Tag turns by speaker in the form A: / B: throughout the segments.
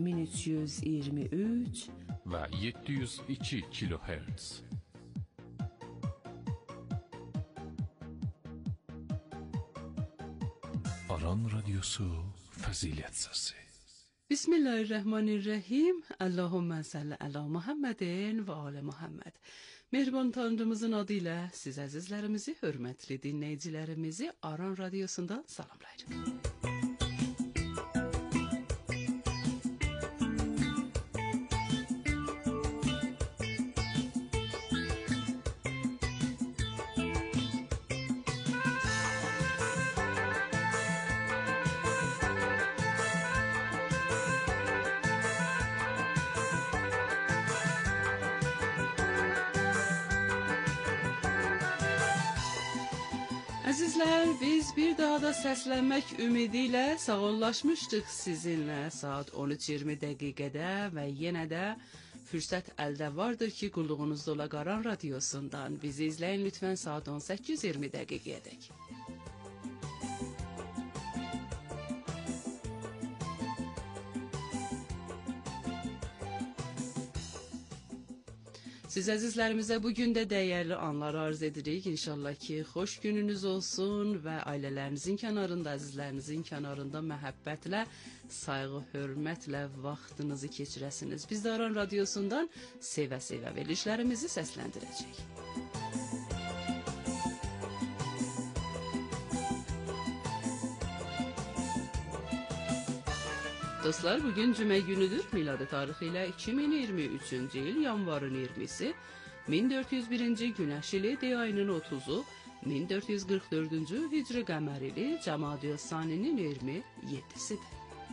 A: 1323
B: və 702 kHz. Aran Radyosu Fəzilət Səsi.
A: Bismillahirrahmanirrahim. Allahümme salli ala Muhammedin və ala Muhammed. Mehriban Tanrımızın adıyla siz əzizlərimizi, hörmətli dinləyicilərimizi Aran Radyosu'ndan salamlayırım. Əzizlər, biz bir daha da səslənmək ümidi ilə sağollaşmışdıq sizinlə saat 13:20 dəqiqədə və yenə də fürsət əldə vardır ki, qulluğunuzda ola Aran Radyosu'ndan bizi izləyin lütfən saat 18:20 dəqiqəyədək. Siz əzizlərimizə bugün də dəyərli anlar arz edirik. İnşallah ki, xoş gününüz olsun və ailələrinizin kənarında, əzizlərinizin kənarında məhəbbətlə, sayğı, hörmətlə vaxtınızı keçirəsiniz. Biz də Aran Radyosu'ndan sevə-sevə verilişlərimizi səsləndirəcək. Dostlar, bugün cümə günüdür. Miladi tarixi ilə 2023-cü il yanvarın 20-si, 1401-ci günəş ili, D ayının 30-u, 1444-cü hicri qəmər ili, Cəmadiyyə Saninin 27-sidir.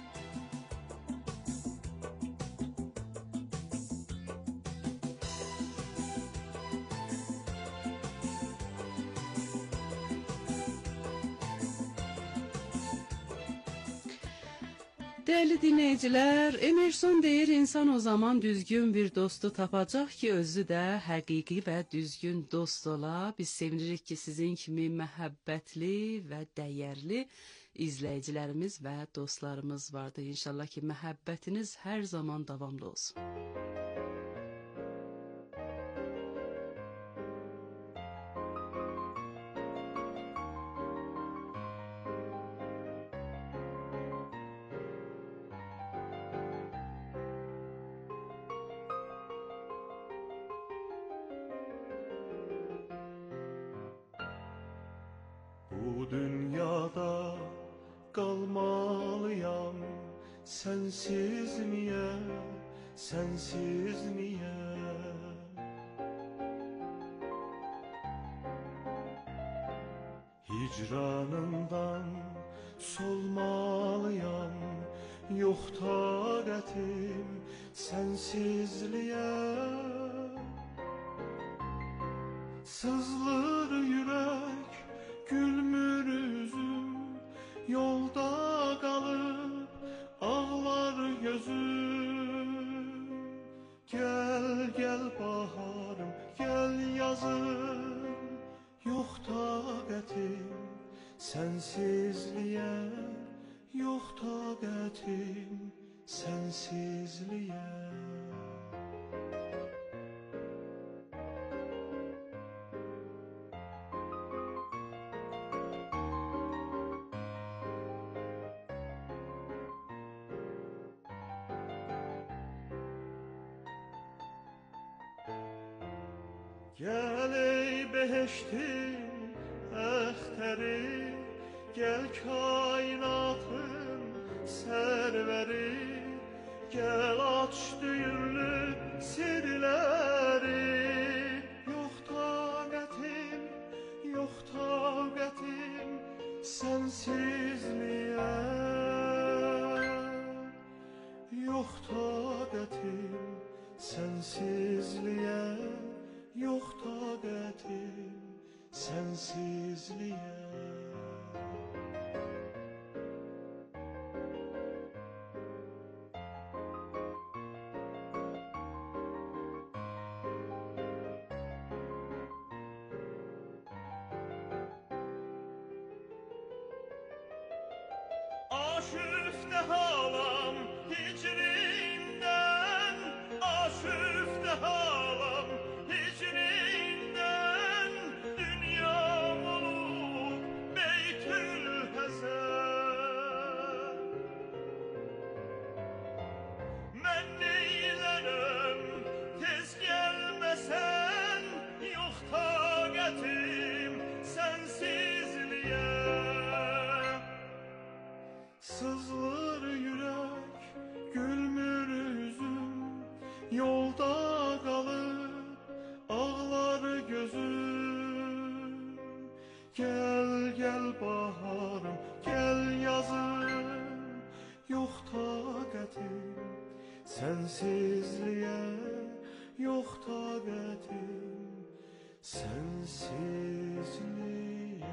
A: Değerli dinleyiciler, Emerson deyir, insan o zaman düzgün bir dostu tapacaq ki, özü də həqiqi və düzgün dost ola. Biz sevinirik ki, sizin kimi məhəbbətli və dəyərli izləyicilərimiz və dostlarımız vardır. İnşallah ki, məhəbbətiniz hər zaman davamlı olsun.
C: Bu dünyada kalmalıyam, sensiz niye, sensiz niye? Hicranından solmalıyam, yok taqətim sensizliğe. Sızlır yürek, gülmür üzüm, yolda kalıp ağlar gözüm. Gel gel baharım, gel yazım, yok taqətim sensizliğe, yok taqətim sensizliğe. Gel ey beheştin əxtəri, gel kainatın sərvəri, gel aç düyünlü sirləri. Yok taqətim, yok taqətim sensizliyə, yok taqətim sensizliyə. Yok taqətim sensizliğe. Aşıfte halam hicri yok taqətim, sensizliyə yok taqətim, sensizliyə.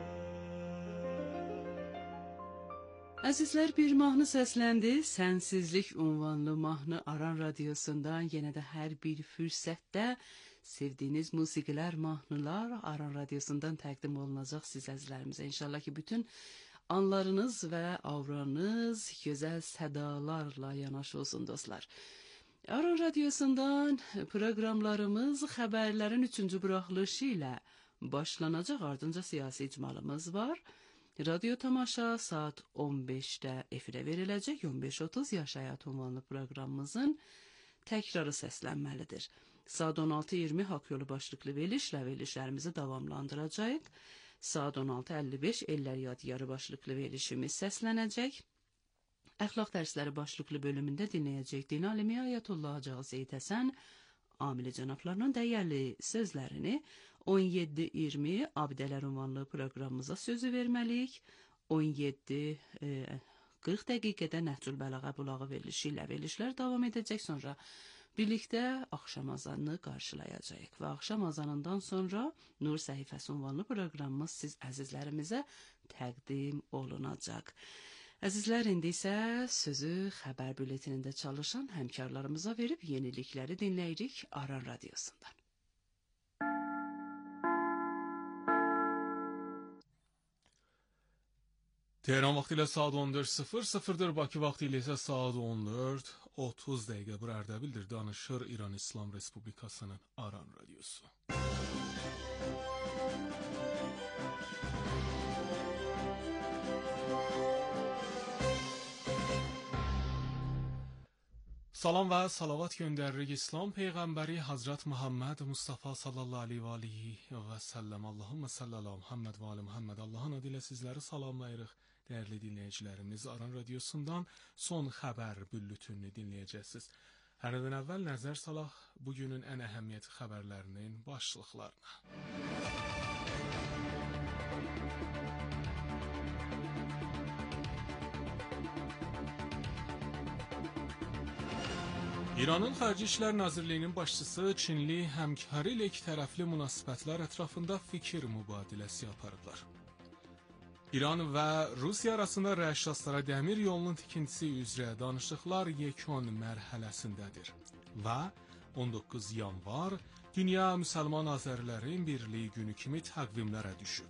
A: Əzizlər, bir mahnı səsləndi. Sənsizlik unvanlı mahnı Aran Radiosundan yenə də hər bir fürsətdə sevdiyiniz musiqilər, mahnılar Aran Radiosundan təqdim olunacaq siz əzizlərimizə. İnşallah ki, bütün anlarınız və avranız gözəl sədalarla yanaşı olsun dostlar. Aran Radiosundan proqramlarımız xəbərlərin 3-cü buraxılışı ilə başlanacaq. Ardınca siyasi icmalımız var. Radyo tamaşa saat 15-də efirə veriləcək. 15:30 Yaş Həyat ünvanlı proqramımızın təkrarı səslənməlidir. Saat 16:20 Haqq Yolu başlıqlı verilişlərimizi davamlandıracaq. Saat 16:55 Ellər Yadigarı başlıqlı verilişimiz səslənəcək. Əxlaq dərsləri başlıqlı bölümündə dinləyəcək din alimi Ayətullah Hacı Seyid Həsən Amili cənablarının dəyərli sözlərini 17:20 Abidələr ünvanlı proqramımıza sözü verməliyik. 17:40 dəqiqədə Nəhcül Bələğə bulağı verilişi ilə verilişlər davam edəcək. Sonra birlikdə axşam azanını qarşılayacağıq və axşam azanından sonra Nur Səhifəsi ünvanlı proqramımız siz əzizlərimizə təqdim olunacaq. Əzizlər, indi isə sözü xəbər bülletinində çalışan həmkarlarımıza verib yenilikləri dinləyirik Aran Radiosundan.
D: Tehran vaxtı ilə saat 14:00-dır, Bakı vaxtı ilə isə saat 14:30 dəqiqə bir Ərdəbildir. Danışır İran İslam Respublikasının Aran Radiosu. Salam və salavat göndəririk İslam Peyğəmbəri Hazret Muhammed Mustafa sallallahu aleyhi və səlləm. Allahümmə salli ala Muhammed və ali Muhammed. Allahın adı ilə sizləri salamlayırıq. Dəyərli dinləyicilərimiz, Aran Radiosundan son xəbər bülletinini dinləyəcəksiniz. Hər nədən əvvəl nəzər salaq bugünün ən əhəmiyyətli xəbərlərinin başlıqlarına. İranın Xarici İşlər Nazirliyinin başçısı Çinli həmkarı ilə ikitərəfli münasibətlər ətrafında fikir mübadiləsi aparıblar. İran və Rusiya arasında Rəşşastara dəmir yolunun tikintisi üzrə danışıqlar yekun mərhələsindədir və 19 yanvar Dünya Müsəlman Azərilərin Birliyi günü kimi təqvimlərə düşüb.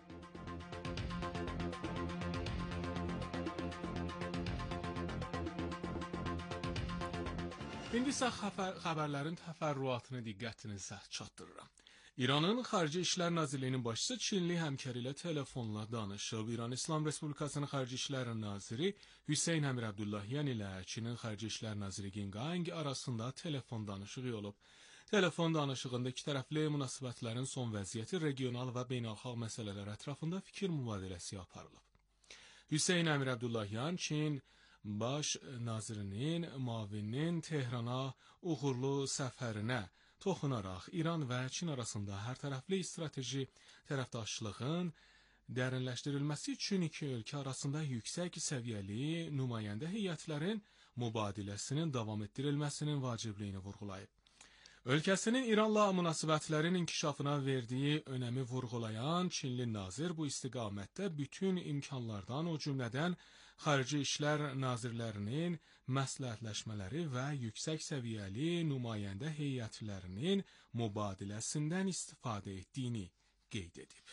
D: İndi isə xəbərlərin təfərrüatını diqqətinizə çatdırıram. İranın Xarici İşlər Nazirliyinin başçısı Çinli həmkarı ilə telefonla danışıb. İran İslam Respublikasının Xarici İşlər Naziri Hüseyn Əmir Abdullahyan ilə Çinin Xarici İşlər Naziri Qin Gang arasında telefon danışığı olub. Telefon danışığında ikitərəfli münasibətlərin son vəziyyəti, regional və beynəlxalq məsələlər ətrafında fikir mübadiləsi aparılıb. Hüseyn Əmir Abdullahyan Çin Baş nazirinin müavininin Tehrana uğurlu səfərinə toxunaraq İran və Çin arasında hər tərəfli strateji tərəfdaşlığın dərinləşdirilməsi üçün iki ölkə arasında yüksək səviyyəli nümayəndə heyətlərin mübadiləsinin davam etdirilməsinin vacibliyini vurğulayıb. Ölkəsinin İranla münasibətlərin inkişafına verdiyi önəmi vurğulayan Çinli nazir bu istiqamətdə bütün imkanlardan, o cümlədən Xarici İşlər Nazirlərinin məsləhətləşmələri və yüksək səviyyəli nümayəndə heyətlərinin mübadiləsindən istifadə etdiyini qeyd edib.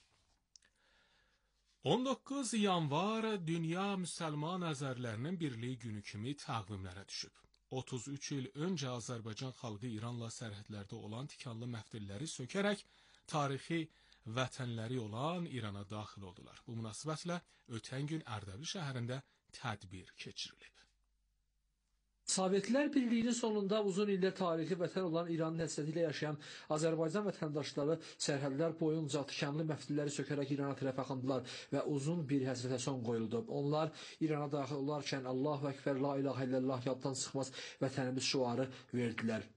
D: 19 yanvar Dünya Müsəlman Azərilərinin Birliyi günü kimi təqvimlərə düşüb. 33 il öncə Azərbaycan xalqı İranla sərhədlərdə olan tikanlı məftilləri sökərək tarixi vətənləri olan İrana daxil oldular. Bu münasibətlə ötən gün Ərdəbil şəhərində tədbir keçirilib.
E: Sovetlər Birliyinin sonunda uzun illər tarixi vətən olan İranın həsrəti ilə yaşayan Azərbaycan vətəndaşları sərhədlər boyunca tikanlı məftilləri sökərək İrana tərəf axındılar və uzun bir həsrətə son qoyuldu. Onlar İrana daxil olarkən Allahu Əkbər, La ilahə illallah yaddan çıxmaz vətənimiz şüarı verdilər.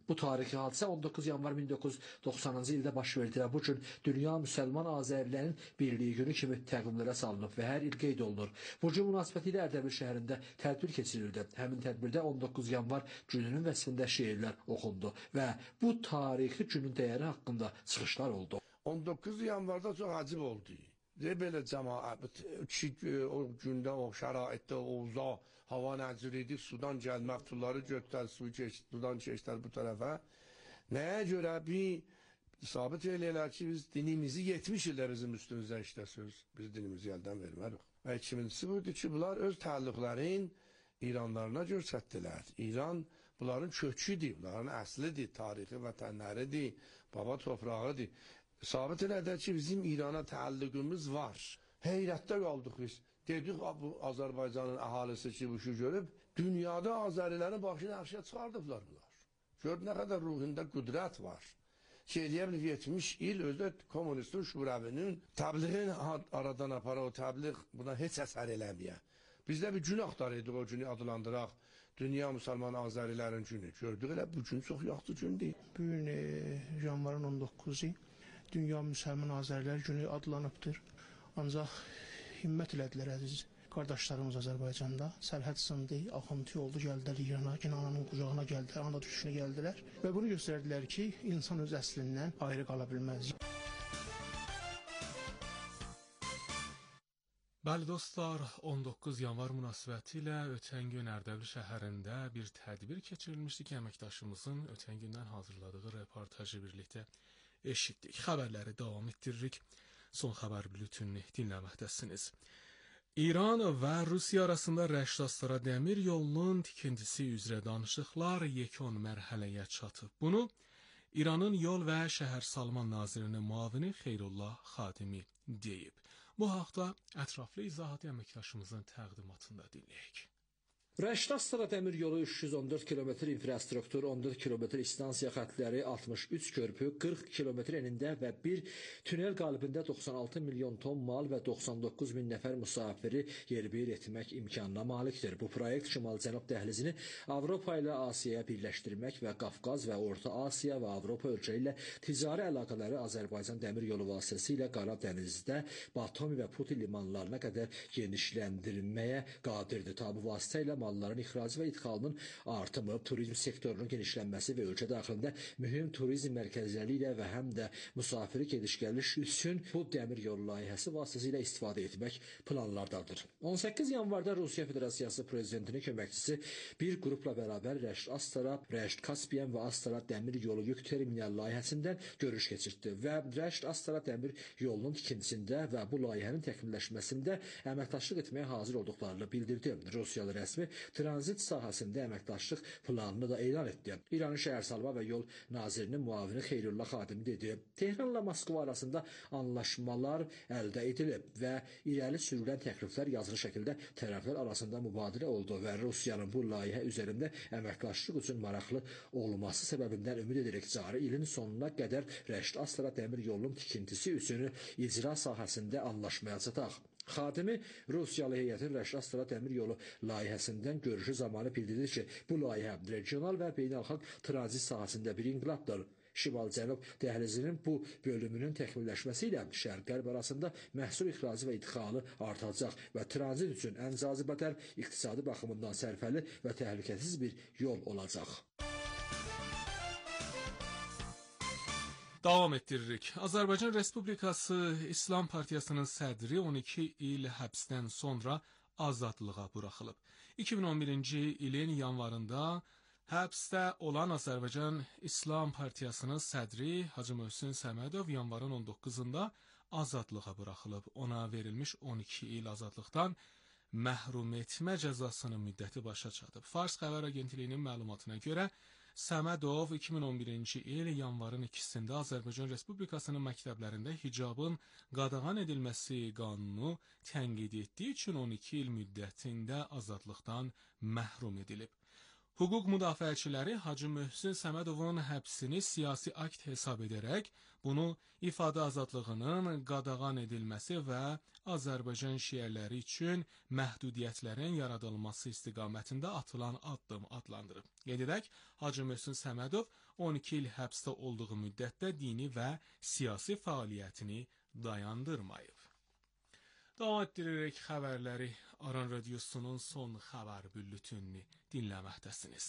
E: Bu tarixi hadisə 19 yanvar 1990-cı ildə baş verdi və bu gün Dünya Müsəlman Azərilərinin Birliyi günü kimi təqvimlərə salınıb və hər il qeyd olunur. Bu gün münasibətilə Ərdəbil şəhərində tədbir keçirildi. Həmin tədbirdə 19 yanvar gününün vəsifində şeirlər oxundu və bu tarixi günün dəyəri haqqında çıxışlar oldu.
F: 19 yanvarda çox acib oldu. Belə cəmaət o gündə o şəraitdə o uzağa hava nəzir idi, sudan gəlmək, tulları götürər, suyu keçdi, sudan keçdilər bu tərəfə. Nəyə görə bir sabit eləyirlər ki, biz dinimizi 70 ildə bizim üstümüzə işləsiyoruz. Biz dinimizi əldən vermərik. Və ikincisi buydu ki, bunlar öz təalluqların İranlarına göstərdilər. İran bunların köküdür, bunların əslidir, tarixi vətənləridir, baba toprağıdır. Sabit elədilər ki, bizim İrana təalluqumuz var. Heyrətdə qaldıq biz. Dedik, bu Azərbaycanın əhalisi ki, bu işi görüb, dünyada Azərilərin başını əşyə çıxardıblar bunlar. Gör, nə qədər ruhunda qüdrət var. Ki, eləyə bilir, 70 il özdə komünistin şurəvinin təbliğin aradan apara, o təbliğ buna heç əsər eləməyə. Biz də bir gün axtarıyorduk, o günü adlandıraq. Dünya Müsəlman Azərilərin günü. Gördük, elə bu gün çox yaxşı gündür.
G: Bu gün yanvarın 19-u Dünya Müsəlman Azərilər günü adlanıbdır. Ancaq himmət elədilər əziz qardaşlarımız Azərbaycanda. Sərhəd sındı, axıntı oldu, gəldilər İrana, ananın qucağına gəldilər, ana düşüşünə gəldilər. Və bunu göstərdilər ki, insan öz əslindən ayrı qala bilməz.
D: Bəli dostlar, 19 yanvar münasibətilə ötən gün Ərdəbil şəhərində bir tədbir keçirilmişdi ki, əməkdaşımızın ötən gündən hazırladığı reportajı birlikdə eşitdik. Xəbərləri davam etdiririk. Son xəbər bültününü dinləməkdəsiniz. İran və Rusiya arasında Rəşd-Astara dəmir yolunun tikintisi üzrə danışıqlar yekun mərhələyə çatıb. Bunu İranın Yol və Şəhərsalma Nazirinin müavini Xeyrullah Xadimi deyib. Bu haqda ətraflı izahatı əməkdaşımızın təqdimatında dinləyək.
E: Rəşd-Astara dəmir yolu 314 kilometr infrastruktur, 14 kilometr istansiya xətləri, 63 körpü, 40 kilometr enində və bir tünel qalibində 96 milyon ton mal və 99 min nəfər müsafiri yerbəyer etmək imkanına malikdir. Bu proyekt Şimal-Cənub dəhlizini Avropa ilə Asiyaya birləşdirmək və Qafqaz və Orta Asiya və Avropa ölkələri ilə ticari əlaqələri Azərbaycan dəmir yolu vasitəsilə Qara dənizdə Batumi və Puti limanlarına qədər genişləndirməyə qadirdir. Tabi vasitə ilə malların ixracı və idxalının artımı, turizm sektorunun genişlənməsi və ölkə daxilində mühüm turizm mərkəzləri ilə və həm də müsafiri gediş-gəliş üçün bu dəmir yolu layihəsi vasitəsilə istifadə etmək planlardadır. 18 yanvarda Rusiya Federasiyası prezidentinin köməkçisi bir qrupla bərabər Rəşd-Astara, Rəşd-Kaspiyan və Astara dəmir yolu yük terminal layihəsindən görüş keçirdi və Rəşd-Astara dəmir yolunun tikintisində və bu layihənin təkmilləşməsində əməkdaşlıq etməyə hazır olduqlarını bildirdi. Rusiyalı rəsmi tranzit sahəsində əməkdaşlıq planını da elan etdi. İranın Şəhərsalma və Yol Nazirinin müavini Xeyrullah Xadimi dedi. Tehranla Moskva arasında anlaşmalar əldə edilib və irəli sürülən təkliflər yazılı şəkildə tərəflər arasında mübadilə oldu və Rusiyanın bu layihə üzərində əməkdaşlıq üçün maraqlı olması səbəbindən ümid edirik cari ilin sonuna qədər Rəşd-Astara dəmir yolunun tikintisi üçün icra sahəsində anlaşmaya çataq. Xadimi Rusiyalı heyətin Rəşd-Astara dəmir yolu layihəsindən görüşü zamanı bildirdi ki, bu layihə regional və beynəlxalq tranzit sahəsində bir inqilabdır. Şimal-Cənub dəhlizinin bu bölümünün təkmilləşməsi ilə Şərq-Qərb arasında məhsul ixracı və idxalı artacaq və tranzit üçün ən cazibədar, iqtisadi baxımından sərfəli və təhlükəsiz bir yol olacaq.
D: Davam etdiririk. Azərbaycan Respublikası İslam Partiyasının sədri 12 il həbsdən sonra azadlığa buraxılıb. 2011-ci ilin yanvarında həbsdə olan Azərbaycan İslam Partiyasının sədri Hacı Möhsün Səmədov yanvarın 19-da azadlığa buraxılıb. Ona verilmiş 12 il azadlıqdan məhrum etmə cəzasının müddəti başa çatıb. Fars xəbər agentliyinin məlumatına görə Səmədov 2011-ci il yanvarın 2-sində Azərbaycan Respublikasının məktəblərində hicabın qadağan edilməsi qanunu tənqid etdiyi üçün 12 il müddətində azadlıqdan məhrum edilib. Hüquq müdafiəçiləri Hacı Möhsün Səmədovun həbsini siyasi akt hesab edərək, bunu ifadə azadlığının qadağan edilməsi və Azərbaycan şiələri üçün məhdudiyyətlərin yaradılması istiqamətində atılan addım adlandırıb. Qeyd edək, Hacı Möhsün Səmədov 12 il həbsdə olduğu müddətdə dini və siyasi fəaliyyətini dayandırmayıb. Davam etdirərək xəbərləri Aran Radiosunun son xəbər bülletenini dinləməkdəsiniz.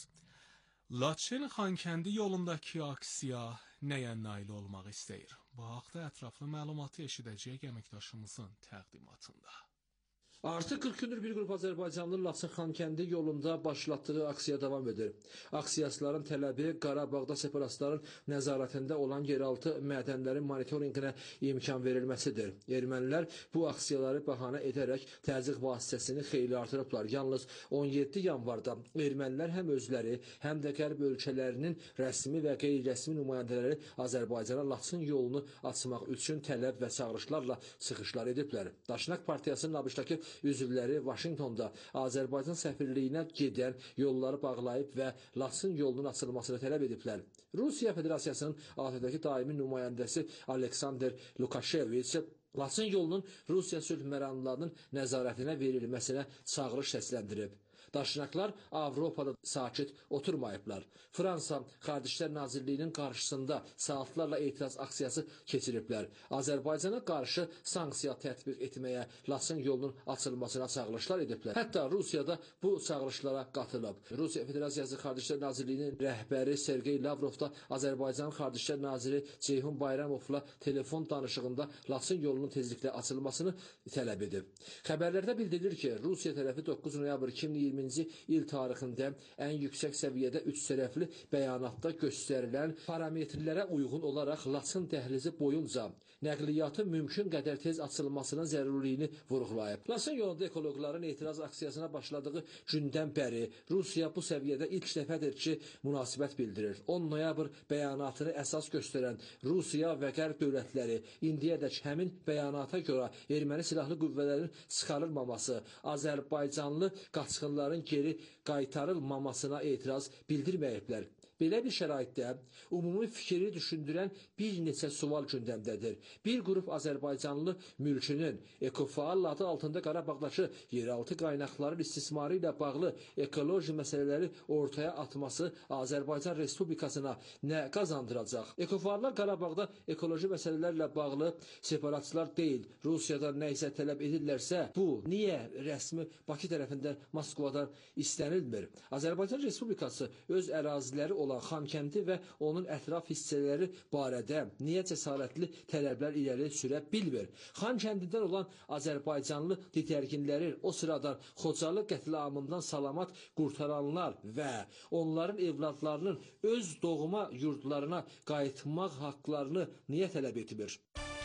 D: Laçın Xankəndi yolundakı aksiya nəyə nail olmaq istəyir? Bu haqda ətraflı məlumatı eşidəcəyik əməkdaşımızın təqdimatında.
E: Artıq 40 gündür bir qrup Azərbaycanlı Laçın Xankəndi yolunda başlatdığı aksiya davam edir. Aksiyasların tələbi Qarabağda separatistlərin nəzarətində olan yeraltı mədənlərin monitorinqinə imkan verilməsidir. Ermənilər bu aksiyaları bəhanə edərək təzyiq vasitəsini xeyli artırıblar. Yalnız 17 yanvarda ermənilər həm özləri, həm də qərb ölkələrinin rəsmi və qeyri-rəsmi nümayəndələri Azərbaycana Laçın yolunu açmaq üçün tələb və çağırışlarla çıxışlar ediblər. Daşnak Partiyasının ABŞ-dakı üzvləri Vaşinqtonda Azərbaycan səfirliyinə gedən yolları bağlayıb və Laçın yolunun açılmasını tələb ediblər. Rusiya Federasiyasının ATƏ-dəki daimi nümayəndəsi Aleksandr Lukasheviç Laçın yolunun Rusiya sülh məramlarının nəzarətinə verilməsinə çağırış səsləndirib. Daşnaklar Avropada sakit oturmayıblar. Fransa Xarici Nazirliyinin qarşısında saatlarla etiraz aksiyası keçiriblər. Azərbaycana qarşı sanksiya tətbiq etməyə, Laçın yolunun açılmasına çağırışlar ediblər. Hətta Rusiyada bu çağırışlara qatılıb. Rusiya Federasiyası Xarici Nazirliyinin rəhbəri Sergey Lavrov da Azərbaycan Xarici Naziri Ceyhun Bayramovla telefon danışığında Laçın yolunun tezliklə açılmasını tələb edib. Xəbərlərdə bildirilir ki, Rusiya tərəfi 9 noyabr 2020 il tarixində ən yüksək səviyyədə üç tərəfli bəyanatda göstərilən parametrlərə uyğun olaraq Laçın dəhlizi boyunca nəqliyyatı mümkün qədər tez açılmasının zərurliyini vurğulayıb. Laçın yolunda ekoloqların etiraz aksiyasına başladığı gündən bəri Rusiya bu səviyyədə ilk dəfədir ki, münasibət bildirir. 10 noyabr bəyanatını əsas göstərən Rusiya və Qərb dövlətləri indiyədək həmin bəyanata görə erməni silahlı qüvvələrin çıxarılmaması, Azərbaycanlı qaçqınların geri qaytarılmamasına etiraz bildirməyiblər. Belə bir şəraitdə ümumi fikri düşündürən bir neçə sual gündəmdədir. Bir qrup Azərbaycanlı mülkünün ekofaal adı altında Qarabağdakı yeraltı qaynaqların istismarı ilə bağlı ekoloji məsələləri ortaya atması Azərbaycan Respublikasına nə qazandıracaq? Ekofaallar Qarabağda ekoloji məsələlərlə bağlı separatçılar deyil, Rusiyadan nə isə tələb edirlərsə, bu niyə rəsmi Bakı tərəfindən Moskvadan istənilmir? Azərbaycan Respublikası öz əraziləri olan Xankəndi və onun ətraf hissələri barədə niyə cəsarətli tələblər irəli sürə bilmir? Xankəndidən olan Azərbaycanlı didərginləri o sıradan Xocalı qətliamından salamat qurtaranlar və onların evladlarının öz doğma yurdlarına qayıtmaq haqqlarını niyə tələb etmir?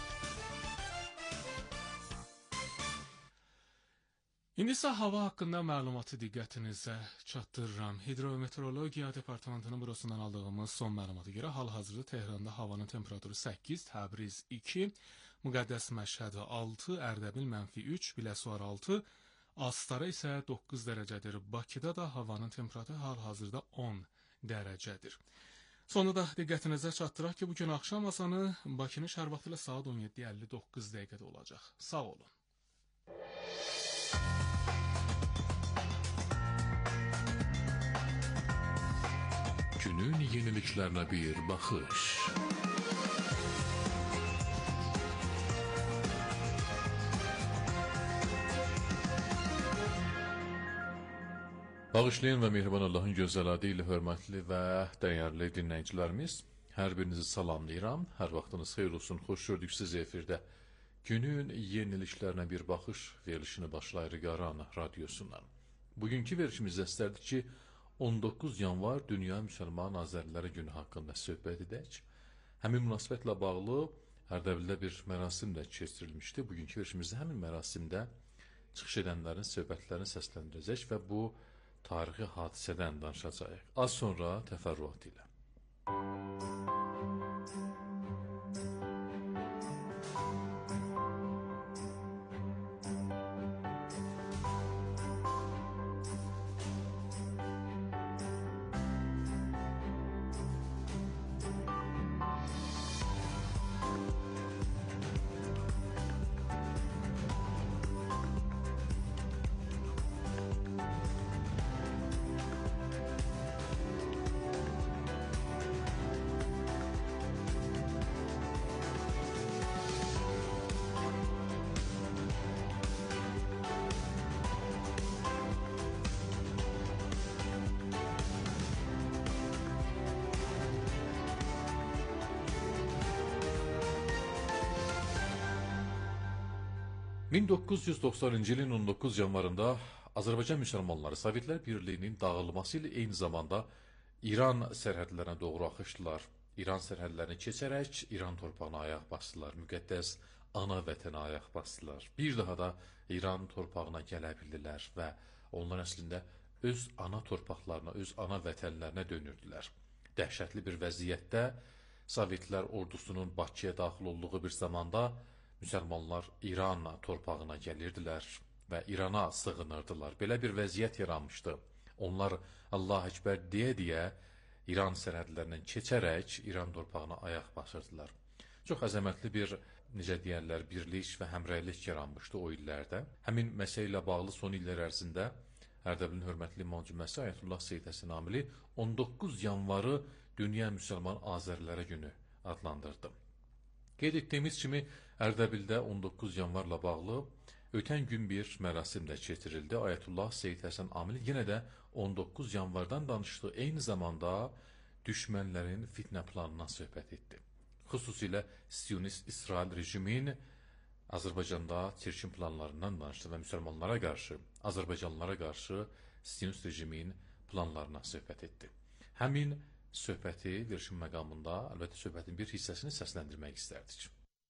D: İndi isə hava haqqında məlumatı diqqətinizə çatdırıram. Hidrometeorologiya Departamentinin bürosundan aldığımız son məlumata görə hal-hazırda Tehranda havanın temperaturu 8, Təbriz 2, Müqəddəs Məşhəd 6, Ərdəbil -3, Biləsuvar 6, Astara isə 9 dərəcədir. Bakıda da havanın temperaturu hal-hazırda 10 dərəcədir. Sonunda da diqqətinizə çatdıraq ki, bugün axşam azanı Bakının şəhər vaxtı ilə saat 17:59 dəqiqədə olacaq. Sağ olun.
B: Günün yeniliklerine bir bakış. Bağışlayan ve mehriban Allah'ın gözəl adı ilə hörmətli və dəyərli dinləyicilərimiz, hər birinizi salamlayıram. Hər vaxtınız xeyir olsun, xoş gördük sizi efirdə. Günün yeniliklerine bir bakış verilişini başlayırıq Aran Radiosundan. Bugünkü verilişimizdə istərdik ki, 19 yanvar Dünya Müsəlman Azərləri günü haqqında söhbət edək. Həmin münasibətlə bağlı Ərdəbildə bir mərasim də keçirilmişdi. Bugünkü verilişimizdə həmin mərasimdə çıxış edənlərin söhbətlərini səsləndirəcək və bu tarixi hadisədən danışacağıq. Az sonra təfərrüat ilə. 1990-cı ilin 19 yanvarında Azərbaycan müsəlmanları Sovetlər Birliyinin dağılması ilə eyni zamanda İran sərhədlərinə doğru axışdılar. İran sərhədlərini keçərək İran torpağına ayaq basdılar. Müqəddəs ana vətənə ayaq basdılar. Bir daha da İran torpağına gələ bildilər və onlar əslində öz ana torpaqlarına, öz ana vətənlərinə dönürdülər. Dəhşətli bir vəziyyətdə Sovetlər ordusunun Bakıya daxil olduğu bir zamanda müsəlmanlar İran torpağına gəlirdilər və İrana sığınırdılar. Belə bir vəziyyət yaranmışdı. Onlar Allah Əkbər deyə İran sərhədlərindən keçərək İran torpağına ayaq basırdılar. Çox əzəmətli bir, necə deyərlər, birlik və həmrəylik yaranmışdı o illərdə. Həmin məsələ ilə bağlı son illər ərzində Ərdəbilin hörmətli İmam Cüməsi Ayətullah Seyid Həsən Amili 19 yanvarı Dünya Müsəlman Azərilərə günü adlandırdı. Qeyd etdiyimiz kimi Ərdəbildə 19 yanvarla bağlı ötən gün bir mərasim də keçirildi. Ayətullah Seyid Həsən Amili yenə də 19 yanvardan danışdı. Eyni zamanda düşmənlərin fitnə planından söhbət etdi. Xüsusilə Siyonist İsrail rejimin Azərbaycanda çirkin planlarından danışdı və müsəlmanlara qarşı, Azərbaycanlılara qarşı Siyonist rejimin planlarına söhbət etdi. Həmin söhbəti verişin məqamında, əlbəttə söhbətin bir hissəsini səsləndirmək istərdik.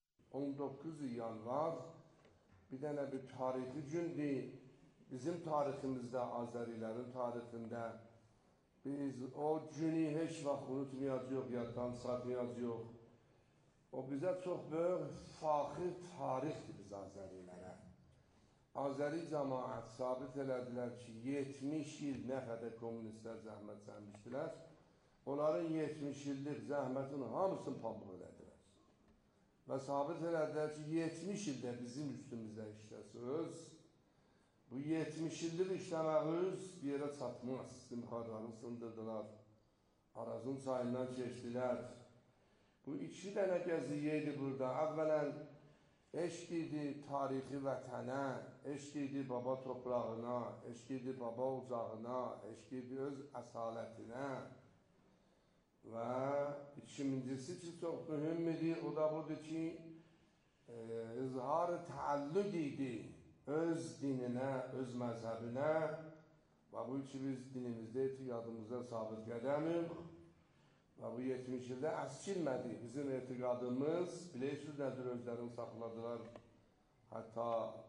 F: 19 yanvar bir dənə bir tarixi gündür. Bizim tariximizdə, Azərilərin tarixində biz o günü heç vaxt unutmayacaq, yaddan satmayacaq. O bizə çox böyük faxır tarixdir biz Azərilərə. Azəri cəmaət sabit elədilər ki, 70 il nə qədər kommunistlər zəhmət çəkmişdilər. Onların 70 illik zəhmətin hamısını pambıq elədilər. Və sabit elədilər ki, 70 ildə bizim üstümüzdə işləsiz. Bu 70 illik işləməğiniz bir yerə çatmaz. Simxarlarını sındırdılar. Arazın çayından keçdilər. Bu iki dənə gəziyyə idi burada. Əvvələn eşq idi tarixi vətənə, eşq idi baba toprağına, eşq idi baba ocağına, eşq idi öz əsalətinə. Və ikincisi ki, çox mühüm idi, o da budur ki, izhar-ı təallüq idi öz dininə, öz məzhəbinə və bu ki, biz dinimizdə etiqadımızda sabit qədəmik və bu 70 ildə əskilmədi. Bizim etiqadımız, bilirsiniz nədir, özlərini saxladılar. Hətta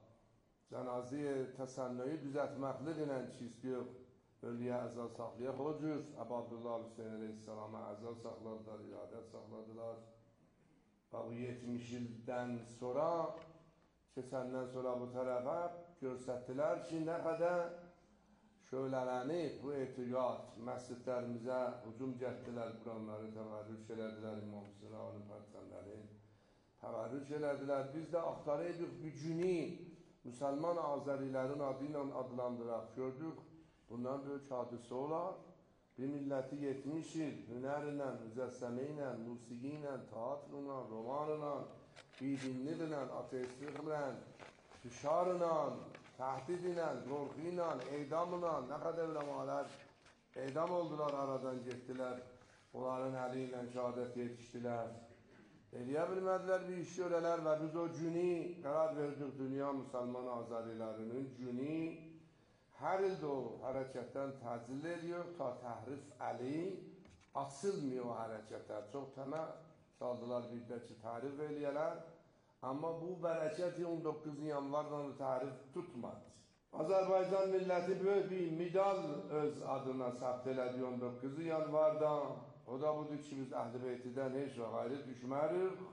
F: cənazə təsənnüyü düzəltməklik ilə ki, istiyor, ölüyə əzal saxlayaq. O cür Əbu Abdullah Hüseyin Aleyhisselam'a əzal saxladılar, iradət saxladılar. Və bu 70 ildən sonra, keçəndən sonra bu tərəfə göstərdilər ki, nə qədər şölələnib bu etiqad məscidlərimizə hücum gətirdilər, Quranları təvərrüc elədilər, İmam Hüseyin'in pərçənləri təvərrüc elədilər. Biz də axtarıyorduk bir günü Müsəlman Azərilərin adı ilə adlandıraq, gördük. Bundan böyük hadisə olar. Bir milləti 70 il hünərlə, müzəssəmə ilə, musiqi ilə, teatrla, romanla, bidinliklə, ateistliklə, fişarla, təhdid ilə, qorxu ilə, edamla, nə qədər uləmalar edam oldular, aradan getdilər. Onların əli ilə şəhadət yetişdilər. Eləyə bilmədilər bir iş görələr və biz o günü qərar verdik dünya müsəlman Azərilərinin günü. Hər ildə o hərəkətdən təcil ediyor, ta təhrif əli açılmıyor o hərəkətlər. Çox təməl saldılar bir də ki, tərif eləyələr. Amma bu bərəkəti 19 yanvardan tərif tutmadı. Azərbaycan milləti böyük bir medal öz adına səbt elədi 19 yanvarda. O da budur ki, biz Əhl-i Beytidən heç vaxt ayrı düşmərik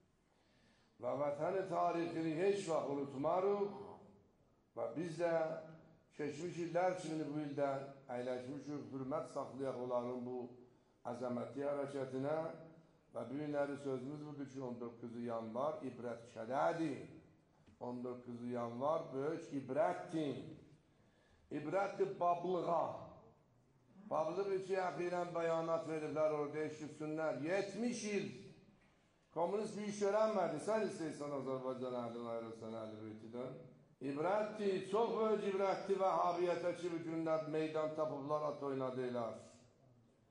F: və vətəni tarixini heç vaxt unutmarıq və biz də keçmiş illər kimi bu ildə əyləşmişik, hürmət saxlayaq onların bu əzəmətli hərəkətinə və bu günləri sözümüz budur ki, 19 yanvar ibrət kədədir. 19 yanvar böyük ibrətdir. İbrətdir bablığa. Bablıq için əxirən bəyanat veriblər, orada eşitsinlər. 70 il komünist bir iş öyrənmədi. Sən istəyirsən Azərbaycan əhlini ayrılsan Əhl-i Beytidən. İbrətdir, çox böyük ibrətdir Vəhhabiyyətə ki, bu günlər meydan tapıblar, at oynadılar.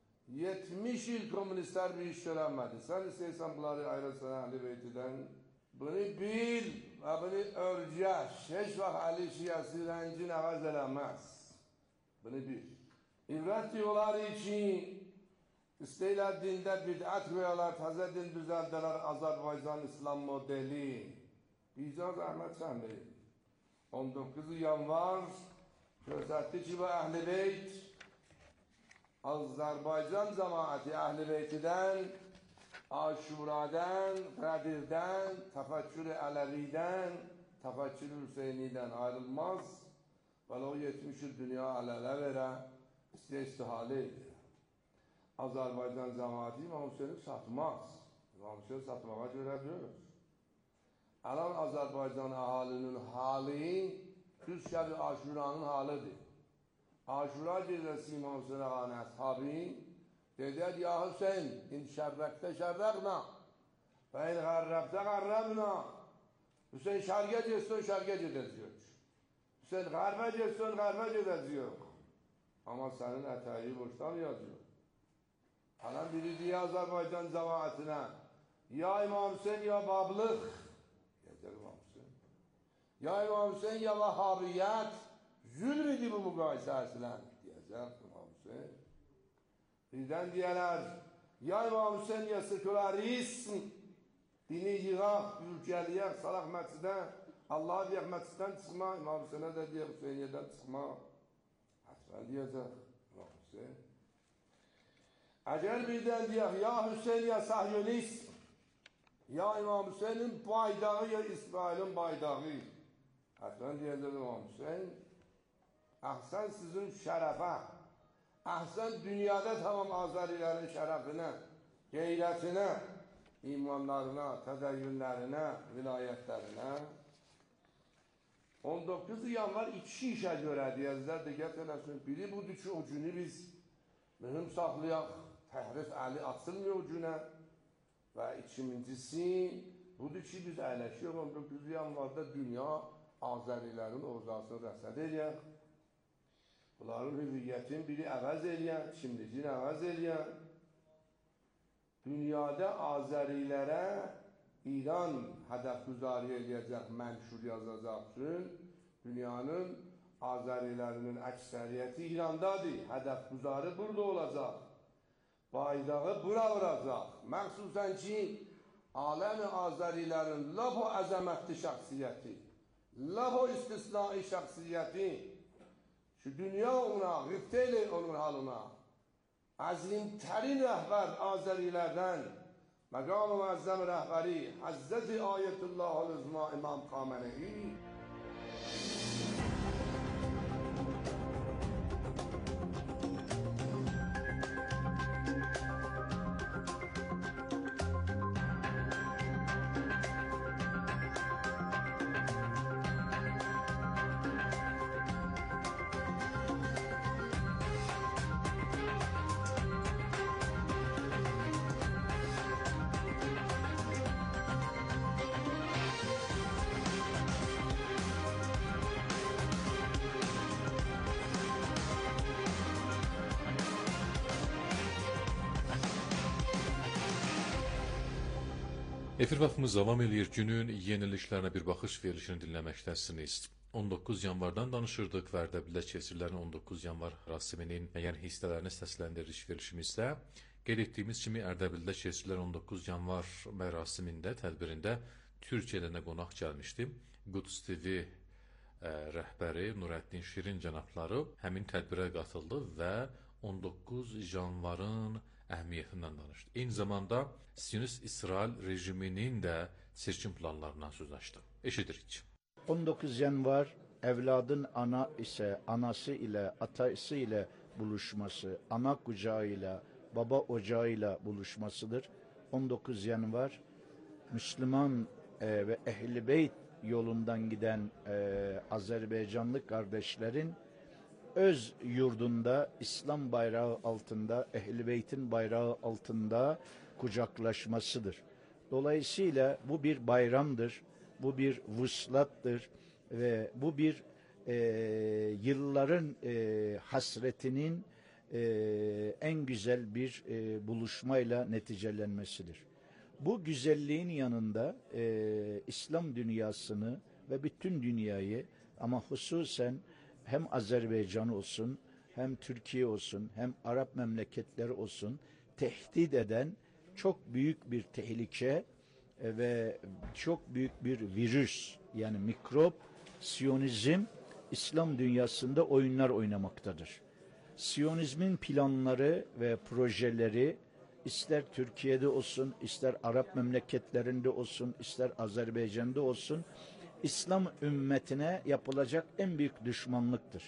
F: 70 il komünistlər bir iş öyrənmədi. Sən istəyirsən bunları ayrılsan Əhl-i Beytidən. Bunu bil ve bunu örce. Hiç vakit Ali siyasi rencin ağız elemez. Bunu bil. İbret diyorlar için İsteyler dinde bid'at koyarlar, taze din düzeldiler Azerbaycan İslam modeli. Bizden zahmet sanmayın. 19 yanvar gösterdi ki bu Ehl-i Beyt Azerbaycan cemaati Ehl-i Beyt'den, Aşura'dan, Kadir'den, Tefekkür-i Alevi'den, Tefekkür-i Hüseyni'den ayrılmaz. Valla o 70 yıl dünya alele vere, istihale ediyor. Azerbaycan cemaati İmam Hüseyin'i satmaz. İmam Hüseyin'i satmağa göremiyoruz. Alan Azerbaycan ahalinin hali, düz şəbi Aşura'nın halıdır. Aşura gecesi İmam Hüseyin ağanın əshabi, dediler ya Hüseyin, in şərrəkdə şərrəqna, və in qərrəbdə qərrəbna. Hüseyin şərqə getsin, şərqə gedəcək. Hüseyin qərbə getsin, qərbə gedəcək. Ama senin ətəyi boşdan yazıyor. Alan biri diye Azerbaycan cemaatine, ya İmam Hüseyin ya Bablıq, yazar İmam Hüseyin. Ya İmam Hüseyin ya Vahhabiyet, zulm idi bu mukayese esilen, diyecek İmam Hüseyin. Birden diyeler, ya İmam Hüseyin ya sekülerizm, dini yığaq, ülkeliyək, salaq məclidən, Allah'a diyək məclisdən çıxma, İmam Hüseyin'e de diyək Hüseyniye'den çıxma. Hatmen diyecek İmam Hüseyin. Eğer birden diyək, ya Hüseyin ya Sahyonist, ya İmam Hüseyin'in baydağı ya İsrail'in baydağı. Hatmen diyecek İmam Hüseyin. Ahsen sizin şerefe, ahsen dünyada tamam Azerilerin şerefine, gayretine, imanlarına, tedeyyünlerine, vilayetlerine. 19 yanvar iki işe göre diyezler diqqət eləsin. Biri budur ki, o günü biz mühüm saxlayaq, təhrif əli atılmıyor o günə. Və ikincisi budur ki, biz əyləşiyor 19 yanvarda dünya Azərilərin orzasını rəsəd eləyək. Bunların hüviyyətini biri əvəz eləyən, şimdicini əvəz eləyən. Dünyada Azərilərə İran hədəfgüzari eləyəcək, mənşur yazacaq üçün dünyanın Azərilərinin əksəriyyəti İrandadır. Hədəfgüzarı burada olacaq. Baydağı bura vuracaq. Məxsusən ki, aləm-i Azərilərin laf o əzəmətli şəxsiyyəti, laf o istisnai şəxsiyyəti ki, dünya ona, qıfteyli onun halına, azimtərin rəhbər Azərilərdən, məqam-ı müəzzəm rəhbəri Həzzəti Ayətullah Üzma İmam Xameneyi
B: Efir vaxtımız davam eləyir. Günün yeniliklərinə bir baxış verilişini dinləməkdəsiniz. 19 yanvardan danışırdıq və Ərdəbildə keçirilən 19 yanvar mərasiminin müəyyən hissələrini səsləndiriş verilişimizdə qeyd etdiyimiz kimi Ərdəbildə keçirilən 19 yanvar mərasimində, tədbirində Türkiyədən də qonaq gəlmişdi. Quds TV rəhbəri Nurəddin Şirin cənabları həmin tədbirə qatıldı və 19 yanvarın əhəmiyyətindən danışdı. Eyni zamanda Siyonist İsrail rejiminin də seçim planlarından söz açdı. Eşidirik.
H: 19 yanvar evladın anası ile atası ile buluşması, ana kucağıyla, baba ocağıyla buluşmasıdır. 19 yanvar Müslüman ve Ehl-i Beyt yolundan giden Azerbaycanlı kardeşlerin öz yurdunda İslam bayrağı altında, Ehl-i Beyt'in bayrağı altında kucaklaşmasıdır. Dolayısıyla bu bir bayramdır, bu bir vuslattır ve bu bir yılların hasretinin en güzel bir buluşmayla neticelenmesidir. Bu güzelliğin yanında İslam dünyasını ve bütün dünyayı, ama hususen hem Azerbaycan olsun, hem Türkiye olsun, hem Arap memleketleri olsun tehdit eden çok büyük bir tehlike ve çok büyük bir virüs, yani mikrop, Siyonizm İslam dünyasında oyunlar oynamaktadır. Siyonizmin planları ve projeleri ister Türkiye'de olsun, ister Arap memleketlerinde olsun, ister Azerbaycan'da olsun, İslam ümmetine yapılacak en büyük düşmanlıktır.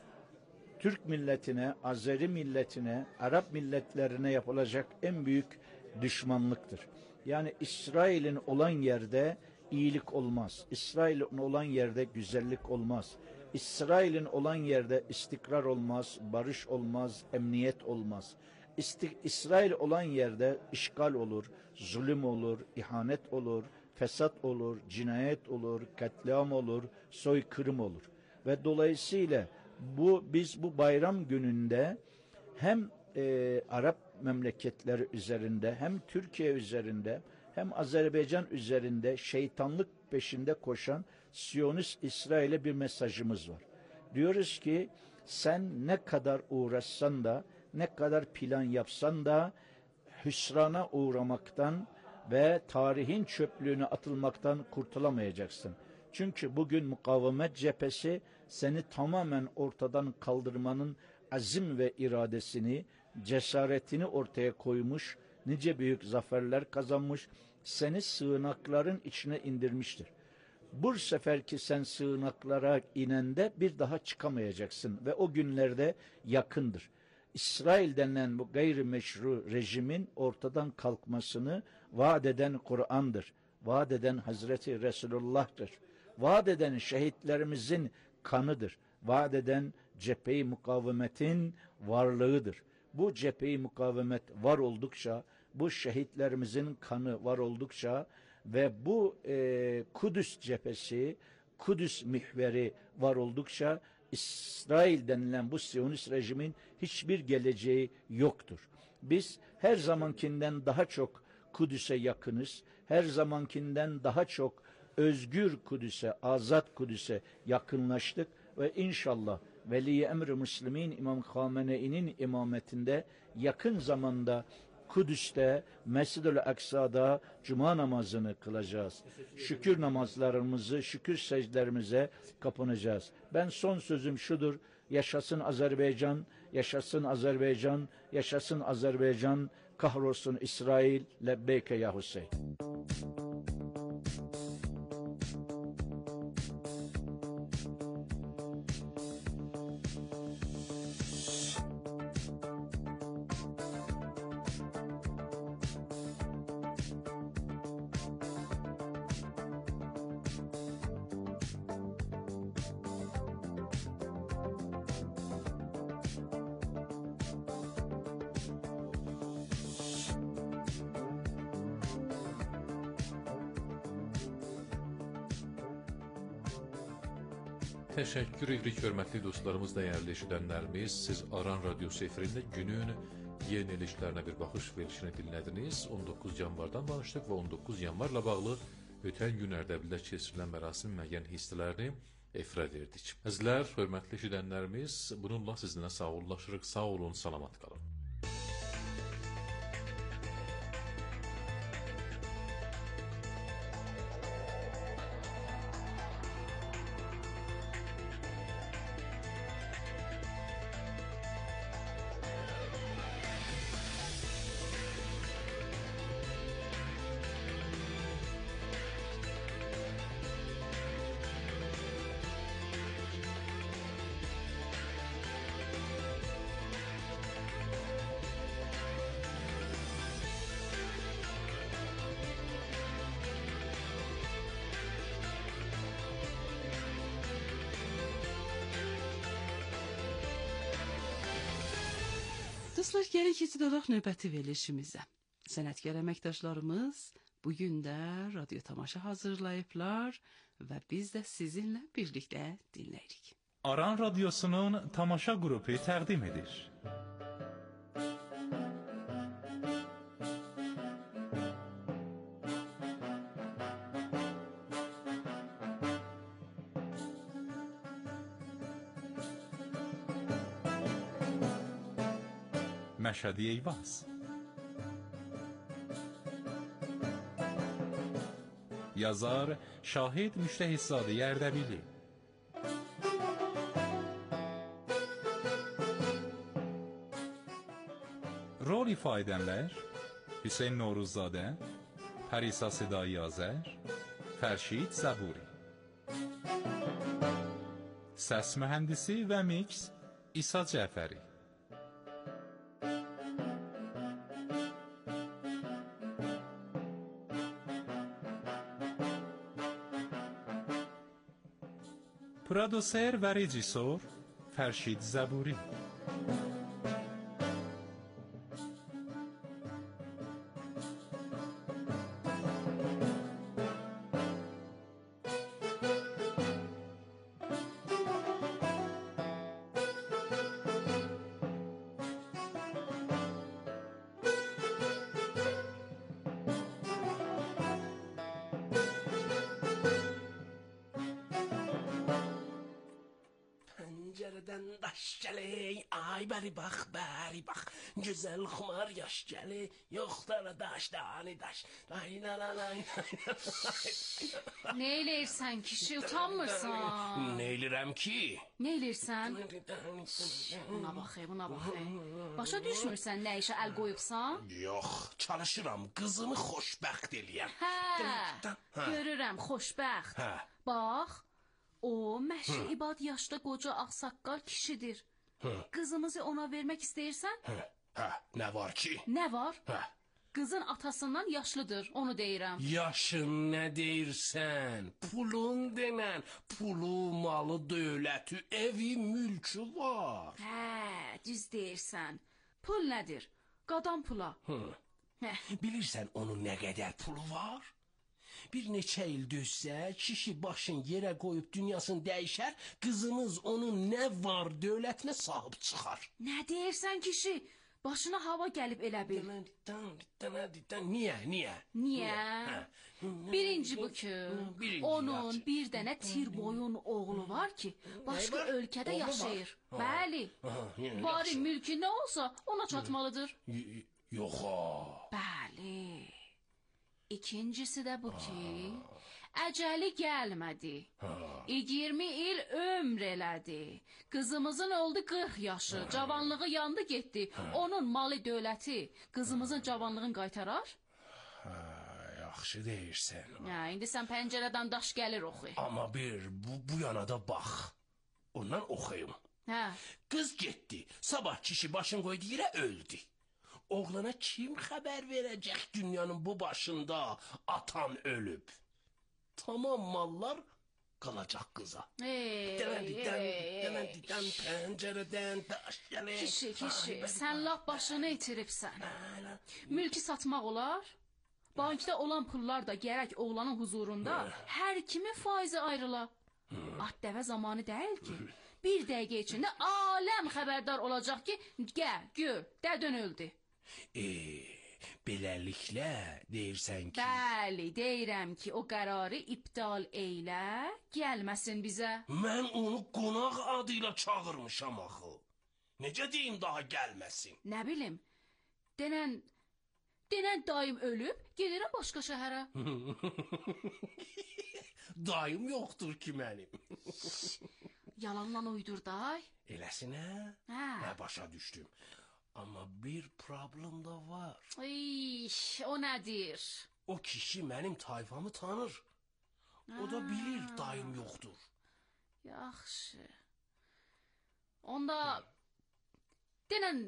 H: Türk milletine, Azeri milletine, Arap milletlerine yapılacak en büyük düşmanlıktır. Yani İsrail'in olan yerde iyilik olmaz. İsrail'in olan yerde güzellik olmaz. İsrail'in olan yerde istikrar olmaz, barış olmaz, emniyet olmaz. İsrail olan yerde işgal olur, zulüm olur, ihanet olur, fesat olur, cinayet olur, katliam olur, soykırım olur. Ve dolayısıyla biz bu bayram gününde hem Arap memleketleri üzerinde, hem Türkiye üzerinde, hem Azerbaycan üzerinde şeytanlık peşinde koşan Siyonist İsrail'e bir mesajımız var. Diyoruz ki sen ne kadar uğraşsan da, ne kadar plan yapsan da hüsrana uğramaktan ve tarihin çöplüğüne atılmaktan kurtulamayacaksın. Çünkü bugün mukavemet cephesi seni tamamen ortadan kaldırmanın azim ve iradesini, cesaretini ortaya koymuş, nice büyük zaferler kazanmış, seni sığınakların içine indirmiştir. Bu seferki sen sığınaklara inende bir daha çıkamayacaksın ve o günlerde yakındır. İsrail denilen bu gayrimeşru rejimin ortadan kalkmasını vaat eden Kur'an'dır. Vaat eden Hazreti Resulullah'tır. Vaat eden şehitlerimizin kanıdır. Vaat eden cephe-i mukavemetin varlığıdır. Bu cephe-i mukavemet var oldukça, bu şehitlerimizin kanı var oldukça ve bu Kudüs cephesi, Kudüs mihveri var oldukça İsrail denilen bu Siyonist rejimin hiçbir geleceği yoktur. Biz her zamankinden daha çok Kudüs'e yakınız, her zamankinden daha çok özgür Kudüs'e, azat Kudüs'e yakınlaştık ve inşallah Veli-i Emr-i Müslimin İmam Khamenei'nin imametinde yakın zamanda Kudüs'te, Mescid-ül Aksa'da cuma namazını kılacağız. Şükür namazlarımızı, şükür secdelerimize kapanacağız. Ben son sözüm şudur: yaşasın Azerbaycan, yaşasın Azerbaycan, yaşasın Azerbaycan, kahrolsun İsrail, lebbeyke ya Hüseyin.
B: Teşekkür edirik hörmətli dostlarımız, dəyərli eşidənlərimiz. Siz Aran Radyosu efirində günün yeniliklərinə bir baxış verişini dinlədiniz. 19 yanvardan danışdıq və 19 yanvarla bağlı ötən gün Ərdəbildə keçirilən mərasim müəyyən hissələrini efirə verdik. Əzizlər, hörmətli eşidənlərimiz, bununla sizinlə sağollaşırıq. Sağ olun, salamat qalın.
A: Dostlar, gəlin keçid olaq növbəti verilişimizə. Sənətkar əməkdaşlarımız bugün də radyo tamaşa hazırlayıblar və biz də sizinlə birlikdə dinləyirik.
I: Aran Radyosu'nun tamaşa grubu təqdim edir. Məşhədi Eyvaz. Yazar Şahid Müştəhidzadə Ərdəbili. Rol ifa edənlər Hüseyn Novruzzadə, Pərisa Sedai Azər, Fərşid Zəburi. Səs mühəndisi və mix İsa Cəfəri. Prodüser və rejissor Fərşid Zəburi.
J: Pəncərədən daş gəlir, ay bəri bax, gözəl xumar yaş gəlir, yoxdur daş, dani daş,
K: Nə eləyirsən kişi, utanmırsan?
J: Nə elirəm ki?
K: Nə eləyirsən? Buna bax. Başa düşmürsən nə işə əl qoyubsan?
J: Yox, çalışıram, qızımı xoşbəxt eləyəm.
K: Hə, görürəm, xoşbəxt. Bax, o Məşri İbad yaşda qoca ağsaqqal kişidir. Qızımızı ona vermək istəyirsən?
J: Nə var ki?
K: Nə var? Qızın atasından yaşlıdır, onu deyirəm.
J: Yaşın nə deyirsən? Pulun denən, pulu, malı, dövləti, evi, mülkü var.
K: Hə, düz deyirsən. Pul nədir? Qadan pula.
J: Bilirsən onun nə qədər pulu var? Bir neçə il dözsə, kişi başın yerə qoyub dünyasını dəyişər, qızımız onun nə var dövlətinə sahib çıxar.
K: Nə deyirsən kişi? Başına hava gəlib elə bil.
J: Niyə?
K: Niyə? Birinci bu ki, onun bir dənə tirboyun oğlu var ki, başqa ölkədə yaşayır. Bəli, bari mülkü nə olsa ona çatmalıdır.
J: Yox.
K: Bəli. İkincisi də bu ki, əcəli gəlmədi. 20 il ömr elədi. Qızımızın oldu 40 yaşı, cavanlığı yandı getdi. Onun malı dövləti qızımızın cavanlığını qaytarar?
J: Yaxşı deyirsən.
K: İndi sən pəncərədən daş gəlir oxu.
J: Amma bu yana da bax. Ondan oxuyum. Qız getdi, sabah kişi başını qoydu yerə öldü. Oğlana kim xəbər verəcək dünyanın bu başında atan ölüb? Tamam mallar qalacaq qıza. Dənədidən, pəncərədən, daş gəlir.
K: Kişi, sən laf başını itiribsən. Mülkü satmaq olar? Bankda olan pullar da gərək oğlanın huzurunda hər kimin faizi ayrıla. At dəvə zamanı deyil ki. Bir dəqiqə içində aləm xəbərdar olacaq ki, gəl, gör, dədön öldü.
J: Beləliklə deyirsən ki...
K: Bəli, deyirəm ki, o qərarı iptal eylə, gəlməsin bizə.
J: Mən onu qonaq adıyla çağırmışam axı. Necə deyim daha gəlməsin?
K: Nə bilim, denən dayım ölüb, gedirəm başqa şəhərə.
J: Dayım yoxdur ki mənim.
K: Yalanla uydur day.
J: Eləsinə? Nə başa düşdüm. Amma bir problem da var.
K: O nədir?
J: O kişi mənim tayfamı tanır. O da bilir dayım yoxdur.
K: Yaxşı. Onda denən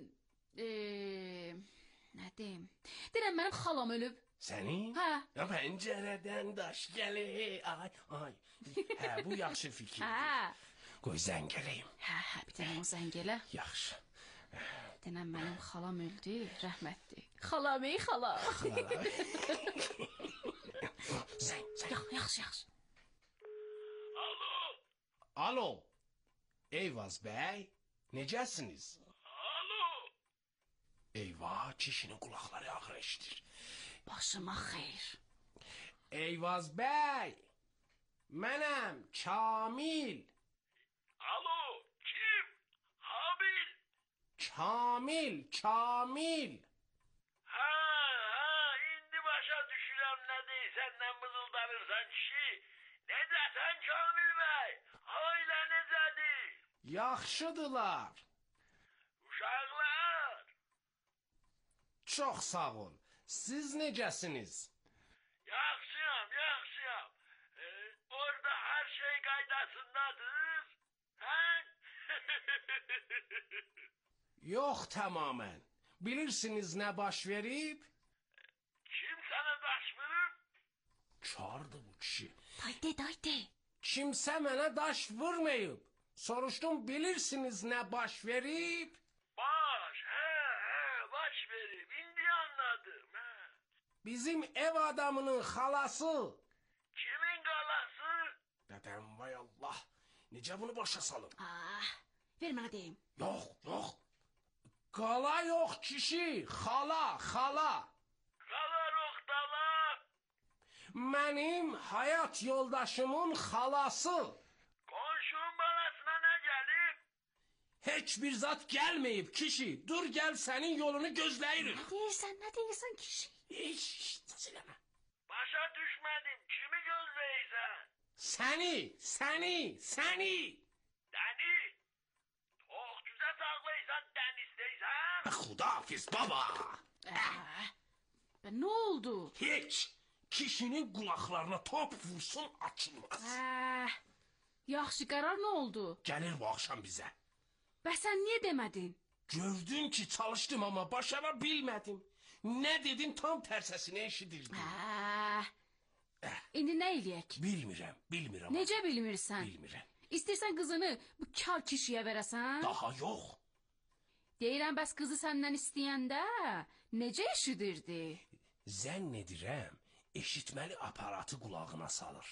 K: nə deyim? Denən mənim xalam ölüb.
J: Sənin?
K: Hə.
J: Pəncərədən daş gəlir. Ay. Hə, bu yaxşı fikir.
K: Hə.
J: Qoy zəng eləyim.
K: Hə, bir dənə o zəng elə.
J: Yaxşı.
K: Denən mənim xalam öldü, rəhmətli. Xalam, xala.
J: Zəng. Yaxşı. Alo. Eyvaz bəy, necəsiniz? Alo. Eyvah, kişinin qulaqları ağır eşidir.
K: Başıma xeyr.
J: Eyvaz bəy, mənəm Kamil.
L: Alo, kim? Habil.
J: Kamil.
L: Ha, indi başa düşürəm nə deyirsən, nə mızıldanırsan kişi. Necəsən Kamil bəy? Ailə necədir?
J: Yaxşıdılar.
L: Uşaqlar?
J: Çox sağ ol. Siz necəsiniz?
L: Yaxşıyam. Orada hər şey qaydasındadır. Hə?
J: Yox tamamen. Bilirsiniz nə baş verib?
L: Kim sənə daş vurub?
J: Çağırdı bu kişi.
K: Daydı.
J: Kimsə mənə daş vurmayıb. Soruşdum, bilirsiniz nə baş verib?
L: Baş verib. İndi anladım.
J: Bizim ev adamının xalası.
L: Kimin qalası?
J: Dədəm, vay Allah. Necə bunu başa salım?
K: Ver mənə deyim.
J: Yox. Qala yox kişi. Xala.
L: Qala roxdala.
J: Mənim həyat yoldaşımın xalası.
L: Qonşunun balasına nə gəlib?
J: Heç bir zat gəlməyib kişi. Dur gəl sənin yolunu gözləyirik.
K: Nə deyirsən kişi?
J: Heç eləmə.
L: Başa düşmədim. Kimi gözləyirsən?
J: Səni.
L: Dəni? Tox cüzə sağlayırsan, dən istəyirsən?
J: Xudafiz baba.
K: Nə oldu?
J: Heç. Kişinin qulaqlarına top vursun açılmaz.
K: Yaxşı, qərar nə oldu?
J: Gəlir bu axşam bizə.
K: Bəs sən niyə demədin?
J: Gördün ki çalışdım ama başara bilmədim. Nə dedin tam tərsəsini eşidirdim.
K: İndi nə eləyək?
J: Bilmirəm.
K: Necə bilmirsən?
J: Bilmirəm.
K: İstəyirsən qızını bu kar kişiyə verəsən?
J: Daha yox.
K: Deyirəm, bəs qızı səndən istəyəndə necə eşidirdi?
J: Zənn edirəm, eşitməli aparatı qulağına salır.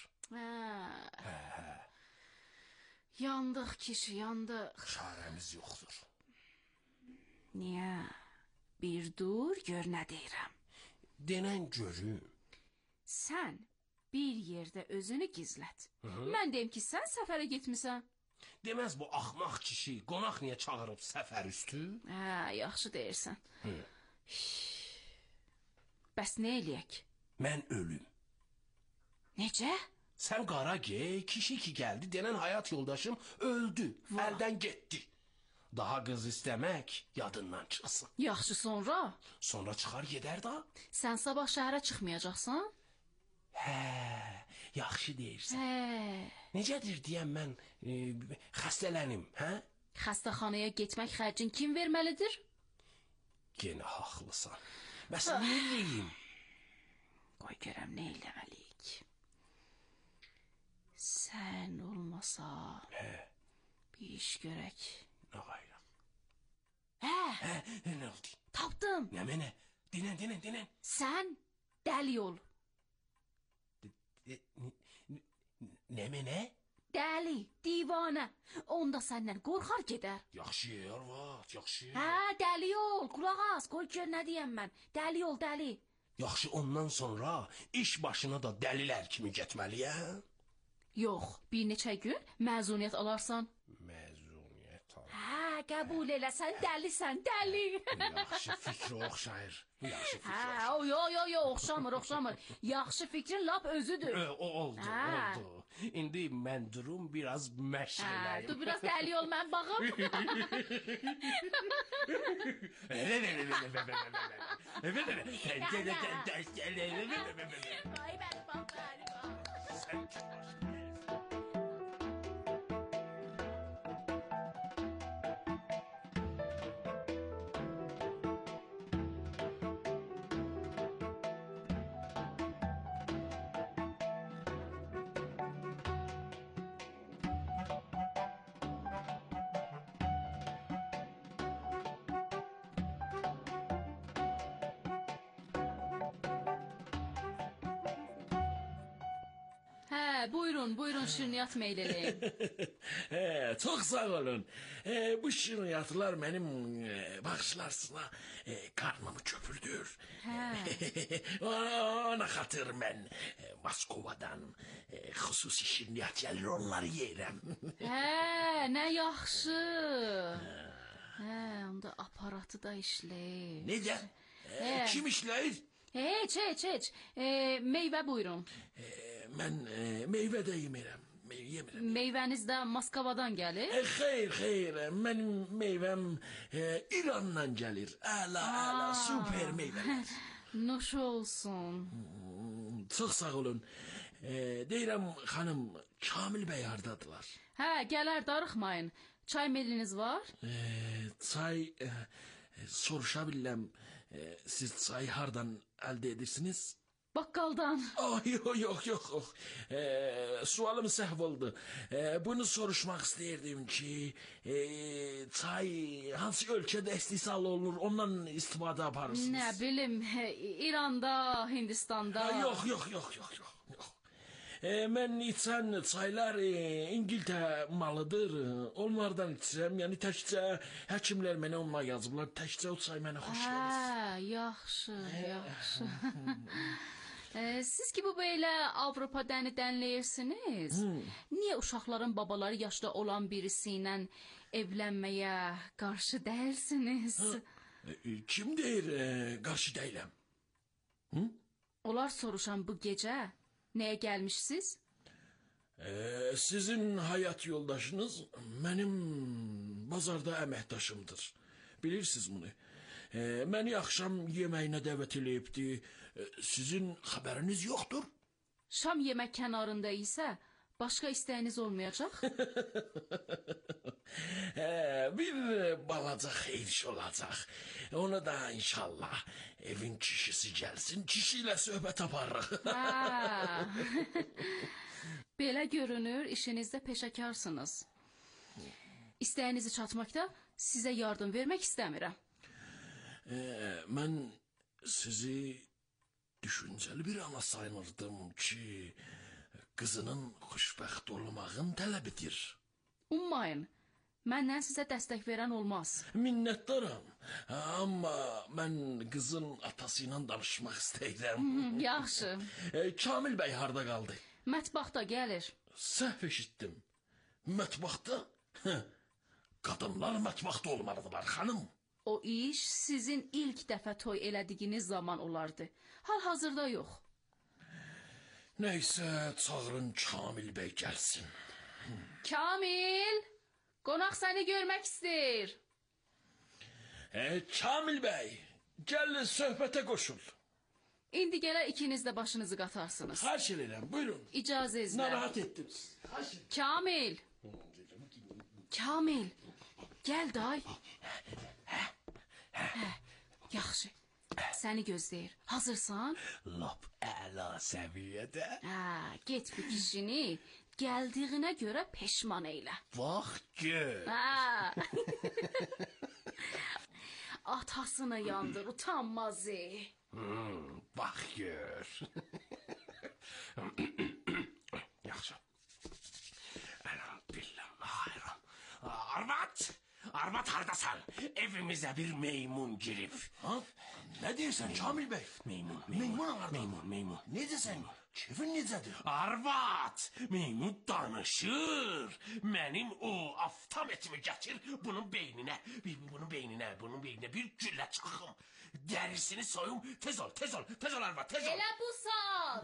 K: Yandıq kişi, yandıq.
J: Çarəmiz yoxdur.
K: Niyə? Bir dur, gör nə deyirəm.
J: Denən görüm.
K: Sən bir yerdə özünü gizlət. Mən deyim ki, sən səfərə getmisən.
J: Deməz bu axmaq kişi qonaq niyə çağırıb səfər üstü?
K: Yaxşı deyirsən. Bəs nə eləyək?
J: Mən ölüm.
K: Necə?
J: Sən qara gey, kişi ki gəldi, denən həyat yoldaşım öldü, əldən getdi. Daha qız istəmək yadından çıxsın.
K: Yaxşı, sonra?
J: Sonra çıxar gedər da.
K: Sən sabah şəhərə çıxmayacaqsan?
J: Yaxşı deyirsən. Necədir deyəm mən xəstələnim,
K: Xəstəxanaya getmək xərcin kim verməlidir?
J: Yenə haqlısan. Bəs nə eləyim?
K: Qoy görəm, nə eləməliyik? Sən olmasa bir iş görək.
J: Nə qayraq? Nə oldu?
K: Tapdım.
J: Nə mənə? Dinən.
K: Sən dəli ol.
J: Nə mənə?
K: Dəli, divanə. Onda səndən qorxar gedər.
J: Yaxşı, arvad, yaxşı.
K: Dəli ol, qulaq as, qoy gör nə deyəm mən. Dəli ol, dəli.
J: Yaxşı, ondan sonra iş başına da dəlilər kimi getməliyəm?
K: Yox, bir neçə gün məzuniyyət alarsan.
J: Məzuniyyət al.
K: Qəbul eləsən, dəlisən, dəli.
J: Yaxşı fikri oxşayır. Yaxşı fikri
K: oxşayır. Yox, oxşamır. Yaxşı fikrin lap özüdür.
J: Oldu. İndi mən durum biraz məşq eləyim.
K: Dur, biraz dəli ol, mən baxım. Vay bəli, bax.
J: Sən kim başlayın?
K: Buyurun şirniyyat meyleyin.
M: Çok sağ olun. Bu şirniyyatlar benim bağışlarsına karnımı köpürdür. Ona xatır mən Moskovadan xüsusi şirniyyat gəlir, onları yeyirəm.
K: Nə yaxşı. onda aparatı da işləyir.
M: Necə? Kim işləyir?
K: Heç. Meyvə buyurun.
M: Mən meyvə də yemirəm.
K: Meyvəniz də Moskvadan gəlir?
M: Xeyr. Mənim meyvəm İrandan gəlir. Əla, super meyvələr.
K: Nuş olsun.
M: Çox sağ olun. Deyirəm, xanım, Kamil bəy hardadılar?
K: Gələr, darıxmayın. Çay meliniz var?
M: Çay, soruşa bilirəm, siz çayı hardan əldə edirsiniz?
K: Baqqaldan.
M: Yox. Sualım səhv oldu. Bunu soruşmaq istəyirdim ki, çay hansı ölkədə istehsal olunur, ondan istifadə aparırsınız?
K: Nə bilim, İranda, Hindistanda.
M: Yox. Mən içən çaylar İngiltərə malıdır. Onlardan içirəm. Yəni təkcə həkimlər mənə onlar yazıblar. Təkcə o çay mənə xoş gəlir.
K: Yaxşı. Siz ki bu belə Avropa dəni dənləyirsiniz. Niyə uşaqların babaları yaşda olan birisi ilə evlənməyə qarşı deyilsiniz?
M: Kim deyir qarşı deyiləm?
K: Onlar soruşan bu gecə nəyə gəlmişsiniz?
M: Sizin həyat yoldaşınız mənim bazarda əməkdaşımdır. Bilirsiniz bunu. Məni axşam yeməyinə dəvət eləyibdi. Sizin xəbəriniz yoxdur?
K: Şam yemək kənarında isə başqa istəyiniz olmayacaq?
M: Bir balaca xeyir iş olacaq. Onu da inşallah evin kişisi gəlsin, kişi ilə söhbət aparırıq.
K: Belə görünür, işinizdə peşəkarsınız. İstəyinizi çatmaqda sizə yardım vermək istəmirəm.
M: Mən sizi düşüncəli bir ana sayınırdım ki, qızının xoşbəxt olmağın tələb edir.
K: Ummayın, məndən sizə dəstək verən olmaz.
M: Minnətdaram, amma mən qızın atası ilə danışmaq istəyirəm.
K: Yaxşı.
M: Kamil bəy harda qaldı?
K: Mətbəxdə gəlir.
M: Səhv eşitdim. Mətbəxdə? Qadınlar mətbəxdə olmalıdırlar, xanım.
K: O iş sizin ilk dəfə toy elədiyiniz zaman olardı. Hal-hazırda yox.
M: Nəysə, çağırın Kamil bəy gəlsin.
K: Kamil! Qonaq səni görmək istəyir.
M: Kamil bəy, gəl söhbətə qoşul.
K: İndi gələ ikiniz də başınızı qatarsınız.
M: Xahiş edirəm, buyurun.
K: İcazənizlə.
M: Narahat etdim.
K: Kamil! Kamil! Gəl day. Yaxşı. Səni gözləyir. Hazırsan?
M: Lap əla səviyyədə.
K: Get bu kişini gəldiyinə görə peşman eylə.
M: Bax gör.
K: Atasını yandır, utanmazı.
M: Bax gör. Yaxşı. Elhamdülillah. Arvad hardasan? Evimizə bir meymun girib. Nə deyirsən Kamil bəy? Meymun harda? Meymun. Necəsən? Kefin necədir? Arvad, meymun danışır. Mənim o aftam etimi gətir, bunun beyninə bir güllə çaxım. Dərisini soyum, tez ol Arvad, tez ol.
K: Elə bu saat.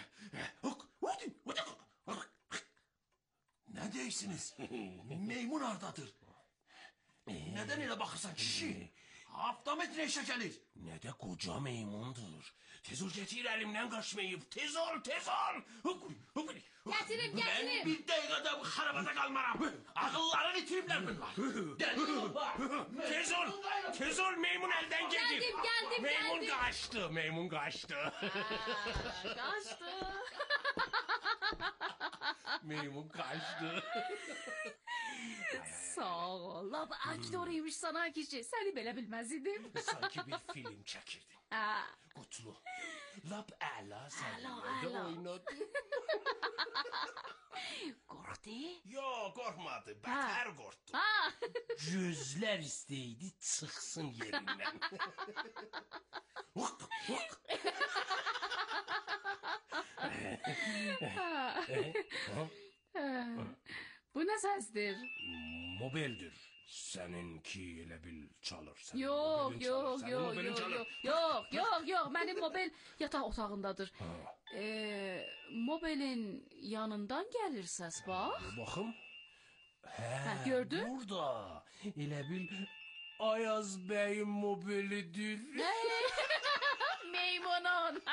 M: Nə deyirsiniz? Meymun hardadır? Nədən elə baxırsan kişi? Haftametre işe gəlir. Nə də qoca meymundur. Tez ol getir, əlimdən qaçmayıb. Tez ol.
K: Gətirim.
M: Mən bir dəqiqədə bu xarabada qalmaram. Ağıllarını itiriblər bunlar. Tez ol, meymun əldən gedib.
K: Gəldim.
M: Meymun qaçdı. Meymun qaçdı.
K: Sağ ol. Lap aktörüymüş sana kişi. Seni belə bilməz idim.
M: Sanki bir film çəkirdim. Qutlu. Lap əla səviyyədə oynadı.
K: Qorxdu?
M: Yox, qorxmadı. Bətər qorxdu. Gözlər istəydi çıxsın yerindən.
K: Bu nə səsdir?
M: Mobildir.
J: Səninki elə bil çalır.
K: Yox, mənim mobil yataq otağındadır. Mobilin yanından gəlir səs, bax.
J: Baxım. Hə,
K: gördün?
J: Burada. Elə bil Ayaz bəyin mobilidir.
K: Meymunun.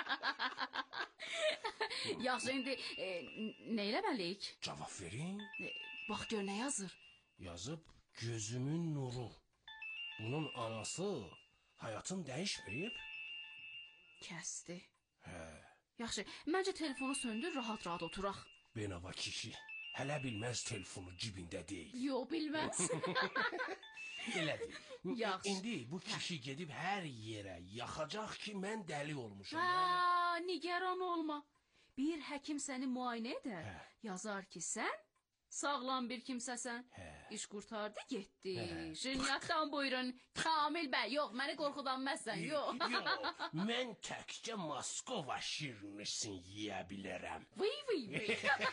K: Yaxşı, indi nə eləməliyik?
J: Cavab verin.
K: Bax gör nə yazır.
J: Yazıb gözümün nuru. Bunun anası həyatını dəyişməyib.
K: Kəsdi.
J: Hə.
K: Yaxşı, məncə telefonu söndür, rahat-rahat oturaq.
J: Benava kişi hələ bilməz telefonu cibində deyil.
K: Yox, bilməz.
J: Elədir.
K: Yaxşı.
J: İndi bu kişi gedib hər yerə yaxacaq ki, mən dəli olmuşam.
K: Nigaran olma. Bir həkim səni müayinə edər. Yazar ki, sən sağlam bir kimsəsən. İş qurtardı, getdi. Jünyatdan buyurun. Kamil bəy, yox, məni qorxudanməzsən, yox.
J: Yox, mən təkcə Moskova şirnisin yeyə bilərəm.
K: Vıy.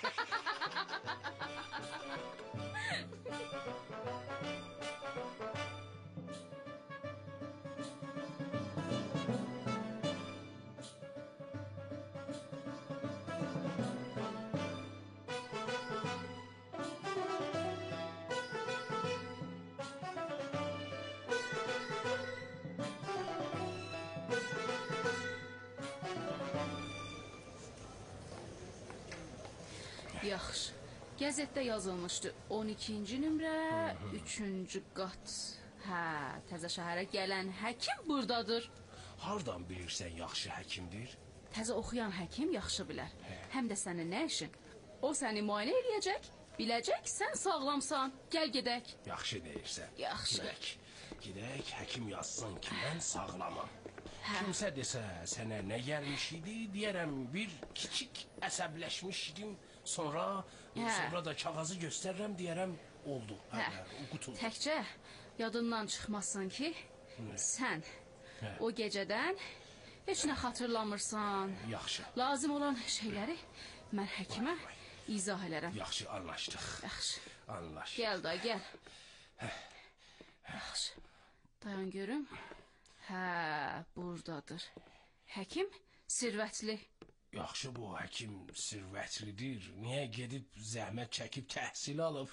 K: Yaxşı. Qəzetdə yazılmışdı. 12-ci nömrə, 3-cü qat. Təzə şəhərə gələn həkim buradadır.
J: Hardan bilirsən yaxşı həkimdir?
K: Təzə oxuyan həkim yaxşı bilər. Həm də sənin nə işin? O səni müayinə eləyəcək, biləcək sən sağlamsan. Gəl gedək.
J: Yaxşı deyirsən.
K: Yaxşı.
J: Gedək, həkim yazsın ki, mən sağlamam. Kimsə desə sənə nə gəlmiş idi, deyərəm bir kiçik əsəbləşmişdim. Sonra da kağızı göstərirəm, deyərəm oldu. Qutuldu.
K: Təkcə yadından çıxmasın ki, sən o gecədən heç nə xatırlamırsan.
J: Yaxşı.
K: Lazım olan şeyləri mən həkimə izah elərəm.
J: Yaxşı, anlaşdıq.
K: Yaxşı.
J: Anlaşdıq.
K: Gəl da, gəl. Yaxşı. Dayan görüm. Buradadır. Həkim sirvətli.
J: Yaxşı, bu həkim sirvətlidir. Niyə gedib zəhmət çəkib təhsil alıb?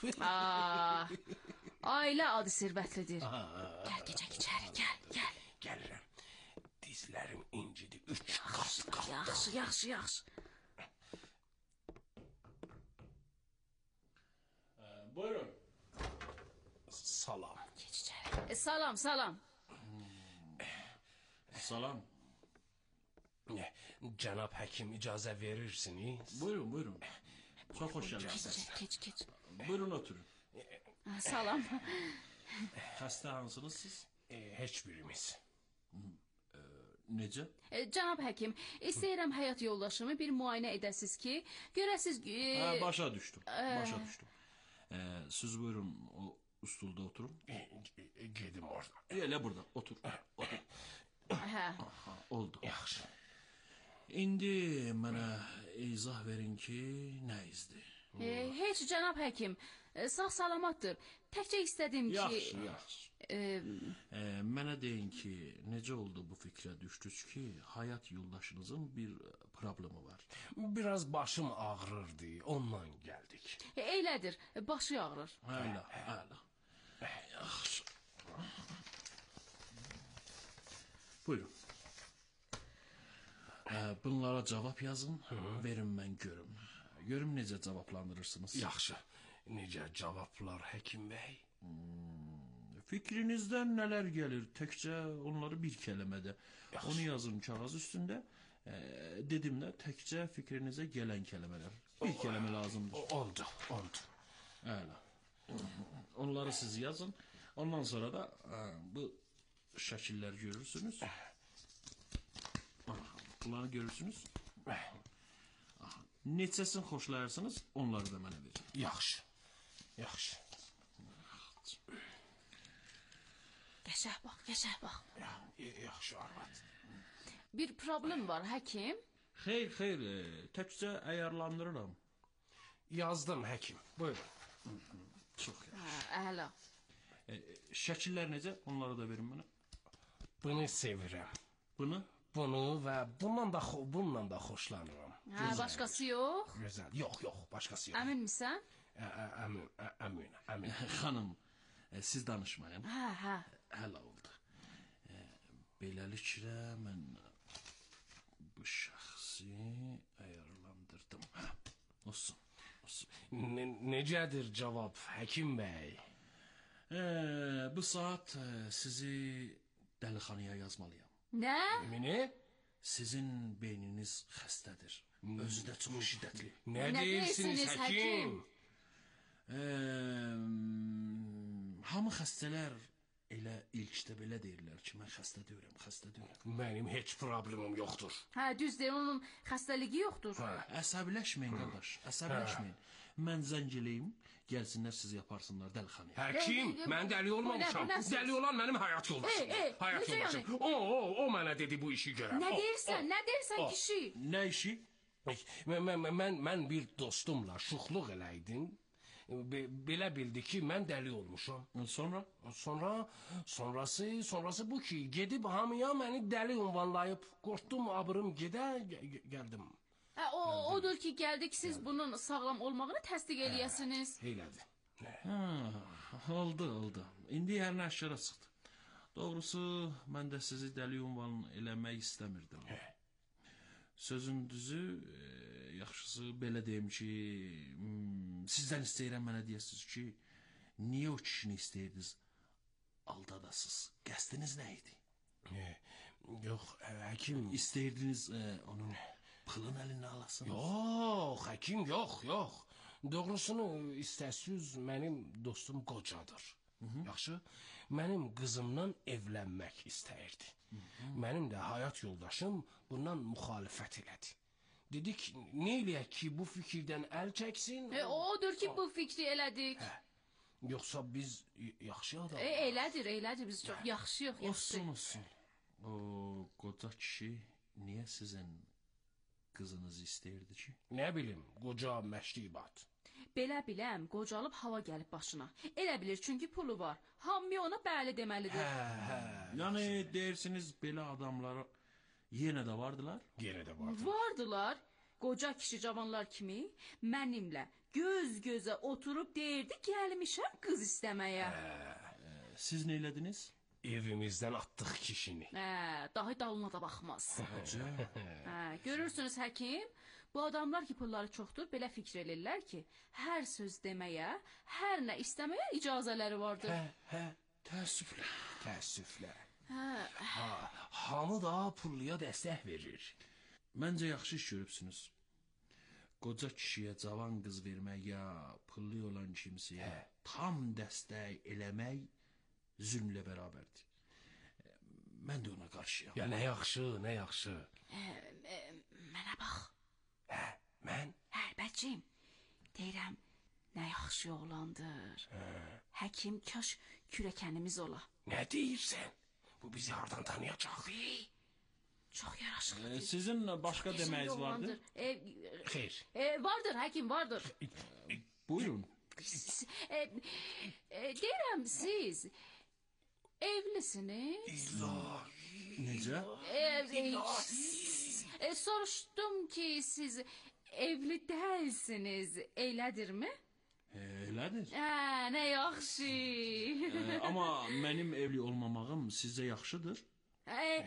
K: Ailə adı sirvətlidir. Gəl, keçək içəri, gəl.
J: Gəlirəm. Dizlərim incidir. 3 qat.
K: Yaxşı.
J: Buyurun. Salam.
K: Geç içəri. Salam.
M: Salam.
J: Cənab həkim icazə verirsiniz?
M: Buyurun. Çox xoş gəldiniz.
K: Keç.
M: Buyurun oturun.
K: Salam.
M: Xəstə hansınız siz?
J: Heç birimiz.
M: Necə?
K: Cənab həkim, istəyirəm həyat yoldaşımı bir müayinə edəsiz ki, görəsiz...
M: Başa düşdüm. Siz buyurun o stulda oturun.
J: Gedim orada.
M: Elə burada, otur. Oldu.
J: Yaxşı.
M: İndi mənə izah verin ki, nə izdir?
K: Heç cənab həkim, sağ salamatdır. Təkcə istədim ki...
M: Yaxşı. Mənə deyin ki, necə oldu bu fikrə düşdünüz ki, həyat yoldaşınızın bir problemi var?
J: Biraz başım ağrırdı, ondan gəldik.
K: Elədir, başı ağrır.
M: Əla. Yaxşı. Buyurun. Bunlara cavab yazın, verin mən görüm. Görüm necə cavablandırırsınız.
J: Yaxşı. Necə cavablar həkim bəy?
M: Fikrinizdən nələr gəlir? Təkcə onları bir kəlmədə. Onu yazın kağız üstündə. Dedim də təkcə fikrinizə gələn kəlmələr. Bir kəlmə lazımdır.
J: Oldu.
M: Əla. Onları siz yazın. Ondan sonra da bu şəkillər görürsünüz. Bunları görürsünüz. Neçəsini xoşlayırsınız, onları da mənə verin.
J: Yaxşı.
K: Geçer bak.
J: Yaxşı arvad.
K: Bir problem var həkim.
M: Xeyr, təkcə ayarlandırıram.
J: Yazdım həkim. Buyurun.
M: Çox yaxşı.
K: Əla.
M: Şəkillər necə? Onları da verin mənə.
J: Bunu sevirəm.
M: Bunu?
J: Bunu və bununla da xoşlanıram.
K: Hə, başqası yox?
J: Gözəl. Yox, başqası yox.
K: Əminmisən?
J: Əmin.
M: Xanım, siz danışmayın.
K: Hə.
M: Həll oldu. Beləliklə mən bu şəxsi ayarlandırdım. Hə, olsun.
J: Necədir cavab, həkim bəy?
M: Bu saat sizi dəlixanaya yazmalıyam.
K: Nə?
J: Emini?
M: Sizin beyniniz xəstədir. Özü də çox şiddətli.
J: Nə deyirsiniz, həkim?
M: Hamı xəstələr elə ilkdə belə deyirlər ki, mən xəstə deyirəm.
J: Mənim heç problemim yoxdur.
K: Hə, düz deyir, onun xəstəliyi yoxdur.
M: Əsəbiləşməyin qardaş, əsəbiləşməyin. Mən zəng eləyim, gəlsinlər sizi yaparsınlar dəlixanaya.
J: Həkim, mən dəli olmamışam. Dəli olan mənim həyat yoldaşım. Həyat yoldaşım. O mənə dedi bu işi görəm.
K: Nə deyirsən kişi?
M: Nə işi?
J: Mən bir dostumla şuxluq eləydim. Belə bildi ki, mən dəli olmuşam. Sonrası bu ki, gedib hamıya məni dəli ünvanlayıb. Qorxdum, abırım gəldim.
K: Odur ki, gəldik siz bunun sağlam olmağını təsdiq eləyəsiniz.
J: Elədi.
M: Oldu. İndi hər nə aşkara çıxdı. Doğrusu, mən də sizi dəli ünvan eləmək istəmirdim. Sözün düzü, yaxşısı belə deyim ki, sizdən istəyirəm mənə deyəsiniz ki, niyə o kişini istəyirdiniz aldadasınız? Qəsdiniz nə idi?
J: Yox, həkim.
M: İstəyirdiniz onun pılın əlindən alasınız?
J: Yox, həkim, yox. Doğrusunu istəsiz, mənim dostum qocadır. Yaxşı, mənim qızımdan evlənmək istəyirdi. Mənim də həyat yoldaşım bundan müxalifət elədi. Dedik, nə eləyək ki, bu fikirdən əl çəksin?
K: Odur ki, bu fikri elədik.
J: Yoxsa biz yaxşı adam?
K: Elədir, biz çox yaxşıyıq.
M: Olsun. O qoca kişi niyə sizin qızınızı istəyirdi ki?
J: Nə bilim, qoca məşribat.
K: Belə biləm, qocalıb hava gəlib başına. Elə bilir, çünki pulu var. Hamıya ona bəli deməlidir.
M: Yəni deyirsiniz, belə adamlar yenə də vardılar?
J: Yenə də vardılar.
K: Vardılar. Qoca kişi cavanlar kimi mənimlə göz-gözə oturub deyirdi, gəlmişəm qız istəməyə.
M: Siz nə elədiniz?
J: Evimizdən atdıq kişini.
K: Dahi dalına da baxmaz. Görürsünüz həkim, bu adamlar ki pulları çoxdur, belə fikir elirlər ki, hər söz deməyə, hər nə istəməyə icazələri vardır.
J: Təəssüflə. Hamı da pulluya dəstək verir.
M: Məncə yaxşı iş görübsünüz. Qoca kişiyə cavan qız vermək ya pullu olan kimsəyə tam dəstək eləmək zülmlə bərabərdir. Mən də ona qarşıyam.
J: Ya nə yaxşı.
K: Mənə bax.
J: Mən?
K: Bəcim, deyirəm, nə yaxşı oğlandır. Həkim, kaş kürəkənimiz ola.
J: Nə deyirsən? Bu bizi hardan tanıyacaq?
K: Çox yaraşıqlıdır.
M: Sizin başqa deməyiniz vardır?
J: Xeyr.
K: Vardır, həkim, vardır.
M: Buyurun.
K: Deyirəm, siz evlisiniz?
M: Necə?
K: Soruşdum ki, siz evli dəyilsiniz, elədirmi?
M: Elədir.
K: Nə yaxşı.
M: Amma mənim evli olmamağım sizə yaxşıdır?